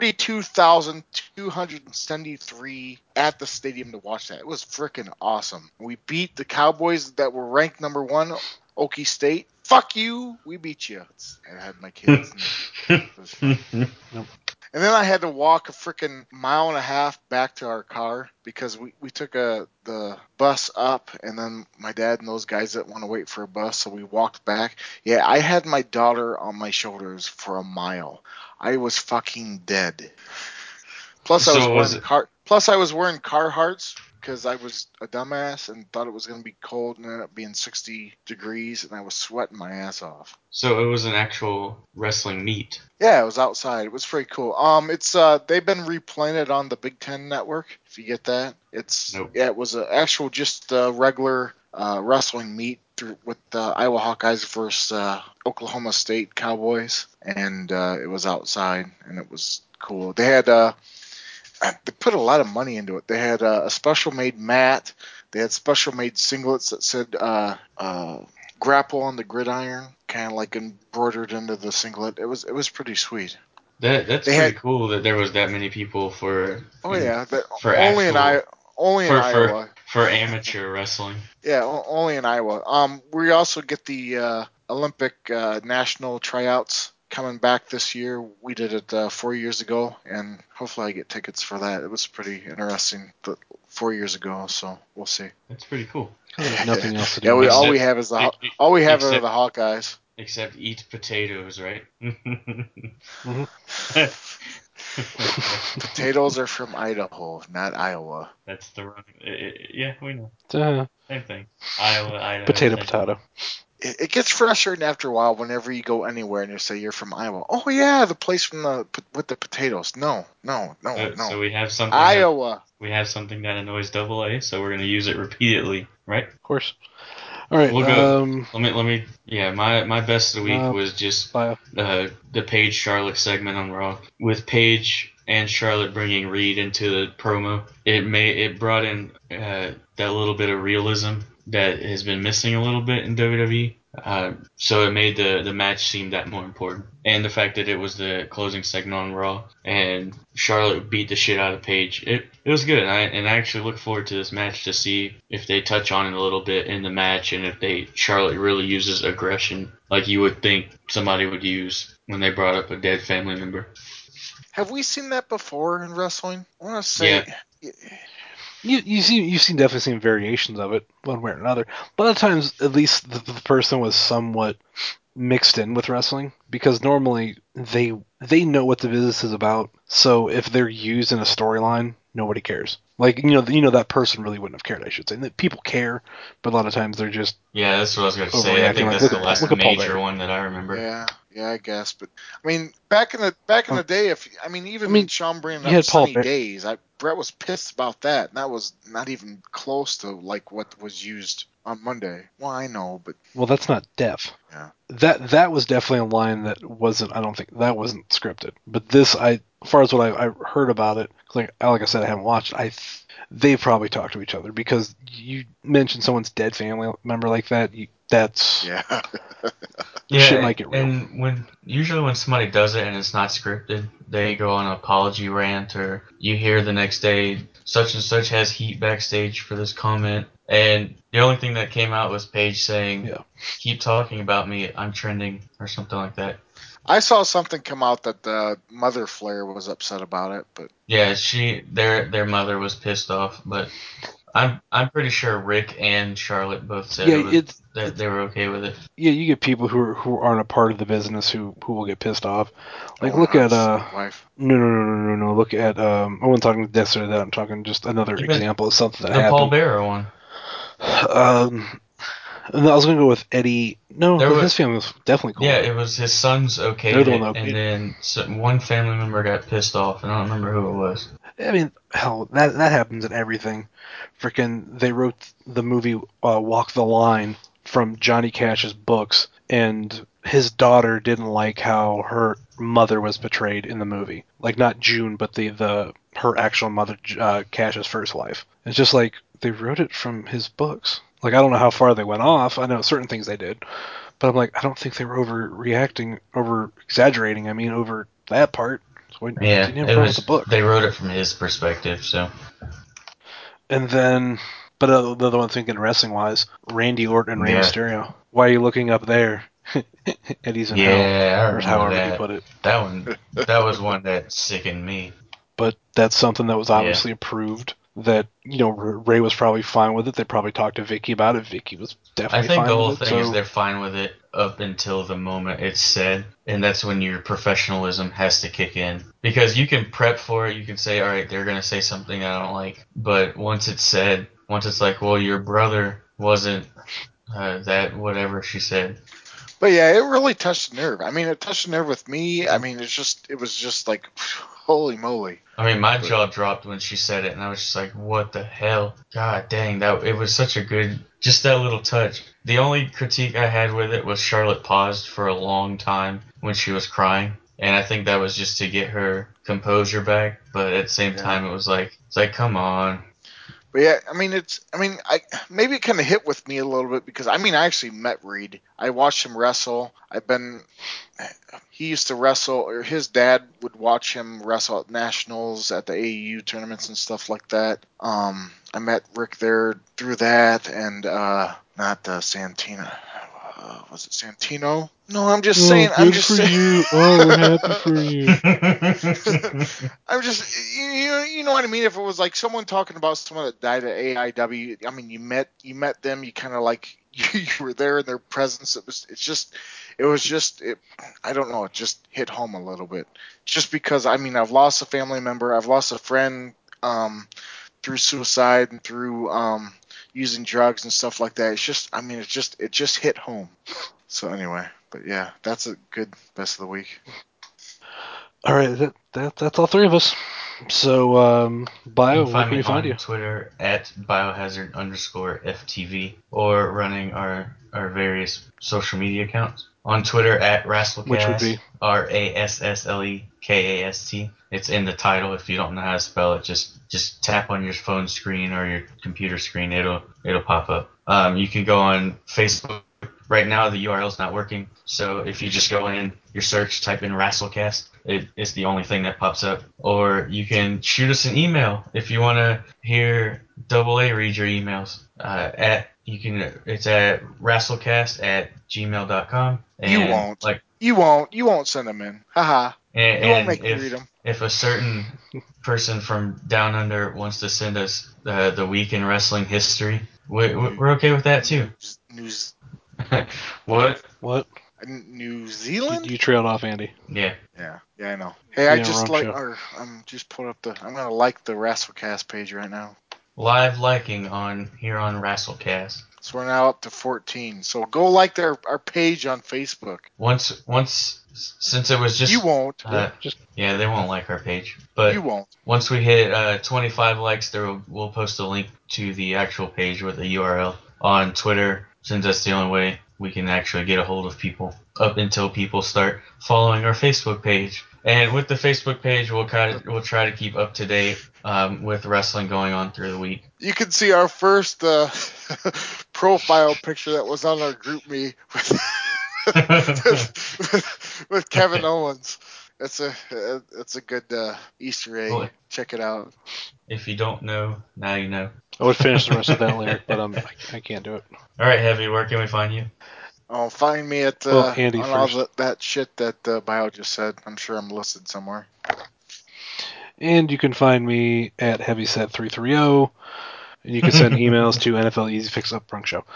Speaker 5: 42,273 at the stadium to watch that. It was freaking awesome. We beat the Cowboys that were ranked number 1, Okie State. Fuck you, we beat you. I had my kids. And it was fun.
Speaker 3: Nope.
Speaker 5: And then I had to walk a freaking mile and a half back to our car because we took the bus up, and then my dad and those guys didn't want to wait for a bus, so we walked back. Yeah, I had my daughter on my shoulders for a mile. I was fucking dead. Plus, I was wearing Carhartts because I was a dumbass and thought it was going to be cold, and ended up being 60 degrees, and I was sweating my ass off.
Speaker 4: So it was an actual wrestling meet.
Speaker 5: Yeah, it was outside. It was pretty cool. It's they've been replanted on the Big Ten Network. If you get that,
Speaker 4: Nope.
Speaker 5: Yeah, it was an actual just regular wrestling meet with the Iowa Hawkeyes versus Oklahoma State Cowboys, and it was outside, and it was cool. They had they put a lot of money into it. They had a special made mat. They had special made singlets that said "Grapple on the Gridiron," kind of like embroidered into the singlet. It was pretty sweet.
Speaker 1: That's pretty cool that there was that many people for.
Speaker 5: Oh yeah,
Speaker 1: for
Speaker 5: only
Speaker 1: actual,
Speaker 5: in Iowa.
Speaker 1: For amateur wrestling.
Speaker 5: Yeah, only in Iowa. We also get the Olympic national tryouts coming back this year. We did it 4 years ago, and hopefully I get tickets for that. It was pretty interesting 4 years ago, so we'll see.
Speaker 1: That's pretty cool.
Speaker 3: There's nothing else to do.
Speaker 5: Yeah, all we have is the Hawkeyes.
Speaker 1: Except eat potatoes, right?
Speaker 3: Mm-hmm.
Speaker 5: Potatoes are from Idaho, not Iowa.
Speaker 1: That's the wrong. Yeah, we know. Same thing. Idaho.
Speaker 3: Potato.
Speaker 5: It gets frustrating after a while whenever you go anywhere and you say you're from Iowa. Oh yeah, the place with the potatoes. No.
Speaker 1: So we have something.
Speaker 5: Iowa.
Speaker 1: We have something that annoys AA, so we're gonna use it repeatedly, right?
Speaker 3: Of course. All right.
Speaker 1: We'll go. Let me. Yeah, my best of the week was just the Paige Charlotte segment on Raw with Paige and Charlotte bringing Reed into the promo. It brought in that little bit of realism that has been missing a little bit in WWE. So it made the match seem that more important. And the fact that it was the closing segment on Raw and Charlotte beat the shit out of Paige. It was good. I actually look forward to this match to see if they touch on it a little bit in the match and if Charlotte really uses aggression like you would think somebody would use when they brought up a dead family member.
Speaker 5: Have we seen that before in wrestling? I want to say.
Speaker 3: Yeah. You've definitely seen variations of it one way or another. A lot of times, at least the person was somewhat mixed in with wrestling because normally they know what the business is about. So if they're used in a storyline, nobody cares. Like that person really wouldn't have cared. I should say that people care, but a lot of times they're just
Speaker 1: that's what I was going to say. I think that's the last major one that I remember.
Speaker 5: Yeah, I guess. But I mean, back in the day, even Sean bringing up Sunny Days, Brett was pissed about that, and that was not even close to like what was used on Monday. Well, I know, but
Speaker 3: that's not deaf.
Speaker 5: Yeah,
Speaker 3: that was definitely a line that wasn't. I don't think that wasn't scripted. But this, as far as what I heard about it, like I said, I haven't watched. They probably talk to each other because you mentioned someone's dead family member like that. That's shit might get real.
Speaker 1: And usually when somebody does it and it's not scripted, they go on an apology rant, or you hear the next day such and such has heat backstage for this comment. And the only thing that came out was Paige saying, "Keep talking about me, I'm trending," or something like that.
Speaker 5: I saw something come out that Mother Flair was upset about it, but
Speaker 1: yeah, their mother was pissed off, but I'm pretty sure Rick and Charlotte both said that they were okay with it.
Speaker 3: Yeah, you get people who aren't a part of the business who will get pissed off. Like look at no. Look at I wasn't talking this or that. I'm talking just another example of something that happened.
Speaker 1: The Paul Bearer one.
Speaker 3: I was gonna go with Eddie. No, his family was definitely cool.
Speaker 1: Yeah, it was his son's okay, and then one family member got pissed off, and I don't remember who it was.
Speaker 3: I mean, hell, that happens in everything. Freaking, they wrote the movie Walk the Line from Johnny Cash's books, and his daughter didn't like how her mother was portrayed in the movie. Like not June, but her actual mother, Cash's first wife. It's just like they wrote it from his books. Like, I don't know how far they went off. I know certain things they did. But I'm like, I don't think they were over-exaggerating. I mean, over that part. So
Speaker 1: the book. They wrote it from his perspective, so.
Speaker 3: And then, but the other one thinking wrestling-wise, Randy Orton and Rey Mysterio. Why are you looking up there? Eddie's in hell. Or however you put it.
Speaker 1: That was one that sickened me.
Speaker 3: But that's something that was obviously approved. That Ray was probably fine with it. They probably talked to Vicky about it. Vicky was definitely fine with it. I think
Speaker 1: the whole thing is they're fine with it up until the moment it's said, and that's when your professionalism has to kick in. Because you can prep for it, you can say, all right, they're gonna say something I don't like, but once it's said, once it's like, well, your brother wasn't that whatever she said.
Speaker 5: But yeah, it really touched a nerve. I mean, it touched a nerve with me. I mean, it was just like, holy moly.
Speaker 1: I mean, my jaw dropped when she said it, and I was just like, what the hell? God dang, it was such a good, just that little touch. The only critique I had with it was Charlotte paused for a long time when she was crying, and I think that was just to get her composure back, but at the same time, it's like, come on.
Speaker 5: But yeah, maybe it kind of hit with me a little bit because I actually met Reed. I watched him wrestle. He used to wrestle, or his dad would watch him wrestle at nationals, at the AEU tournaments and stuff like that. I met Rick there through that, and not Santino. Was it Santino? No, I'm just saying. I'm just saying.
Speaker 3: You. Oh, we're happy for you.
Speaker 5: I'm just, you know what I mean. If it was like someone talking about someone that died at AIW, I mean, you met them. You kind of like you were there in their presence. I don't know. It just hit home a little bit. Just because I've lost a family member. I've lost a friend through suicide and through using drugs and stuff like that. It's just, it just hit home. So anyway, but yeah, that's a good best of the week.
Speaker 3: All right, that's all three of us. So, Bio, where can we find you?
Speaker 1: On Twitter at biohazard_FTV, or running our various social media accounts. On Twitter at Rasslecast,
Speaker 3: which would be
Speaker 1: RASSLEKAST. It's in the title. If you don't know how to spell it, just tap on your phone screen or your computer screen. It'll pop up. You can go on Facebook. Right now the URL's not working, so if you just go in your search, type in Rasslecast, it's the only thing that pops up. Or you can shoot us an email if you want to hear AA read your emails. It's at rasslecast@gmail.com.
Speaker 5: You won't send them in. Haha. You won't make me read them.
Speaker 1: If a certain person from down under wants to send us the week in wrestling history, we're okay with that too. What?
Speaker 5: New Zealand?
Speaker 3: You trailed off, Andy.
Speaker 1: Yeah,
Speaker 5: I know. Hey, I'm just put up I'm gonna like the Rasslecast page right now.
Speaker 1: Live liking here on Rasslecast.
Speaker 5: So we're now up to 14. So go like our page on Facebook.
Speaker 1: Once since it was just
Speaker 5: you won't.
Speaker 1: Yeah, they won't like our page. But
Speaker 5: you won't.
Speaker 1: Once we hit 25 likes, we'll post a link to the actual page with the URL on Twitter, since that's the only way we can actually get a hold of people up until people start following our Facebook page. And with the Facebook page, we'll try to keep up to date with wrestling going on through the week.
Speaker 5: You can see our first profile picture that was on our group me with Kevin Owens. It's a good Easter egg. Well, check it out.
Speaker 1: If you don't know, now you know.
Speaker 3: I would finish the rest of that lyric, but I can't do it.
Speaker 1: All right, Heavy, where can we find you?
Speaker 5: Oh, find me at
Speaker 3: Andy
Speaker 5: on
Speaker 3: first.
Speaker 5: All that shit that Bio just said. I'm sure I'm listed somewhere.
Speaker 3: And you can find me at Heavyset330, and you can send emails to NFL Easy Fix Up Brunk Show.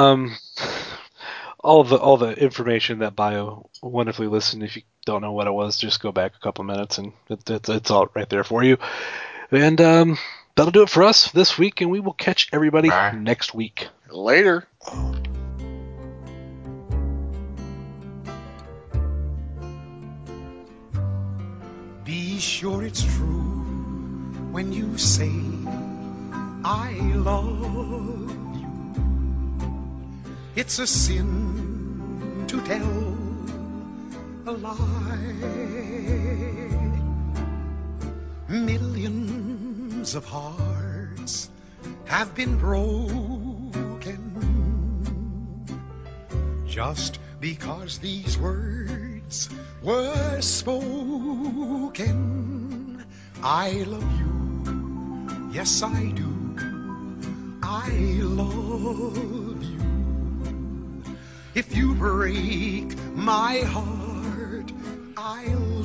Speaker 3: All the information that Bio wonderfully listed. If you don't know what it was, just go back a couple minutes, and it's all right there for you. And that'll do it for us this week, and we will catch everybody next week.
Speaker 5: Later.
Speaker 6: Be sure it's true when you say I love you. It's a sin to tell a lie. Millions of hearts have been broken just because these words were spoken. I love you, yes I do. I love you. If you break my heart, I'll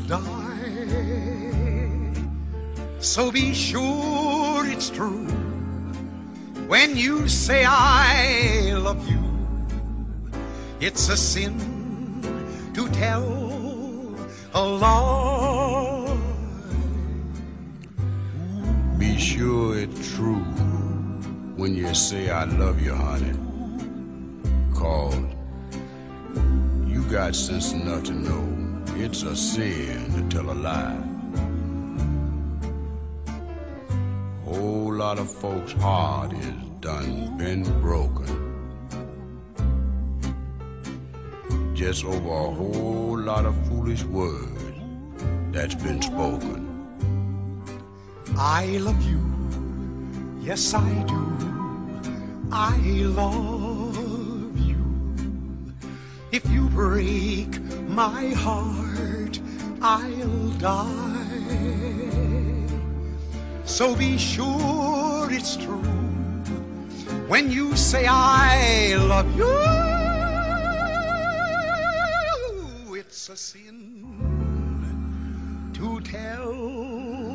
Speaker 6: die. So be sure it's true when you say I love you. It's a sin to tell a lie.
Speaker 7: Be sure it's true when you say I love you, honey. 'Cause you got sense enough to know it's a sin to tell a lie. Whole lot of folks' heart is done been broken just over a whole lot of foolish words that's been spoken.
Speaker 6: I love you, Yes, I do. I love you. If you break my heart, I'll die. So be sure it's true when you say I love you. It's a sin to tell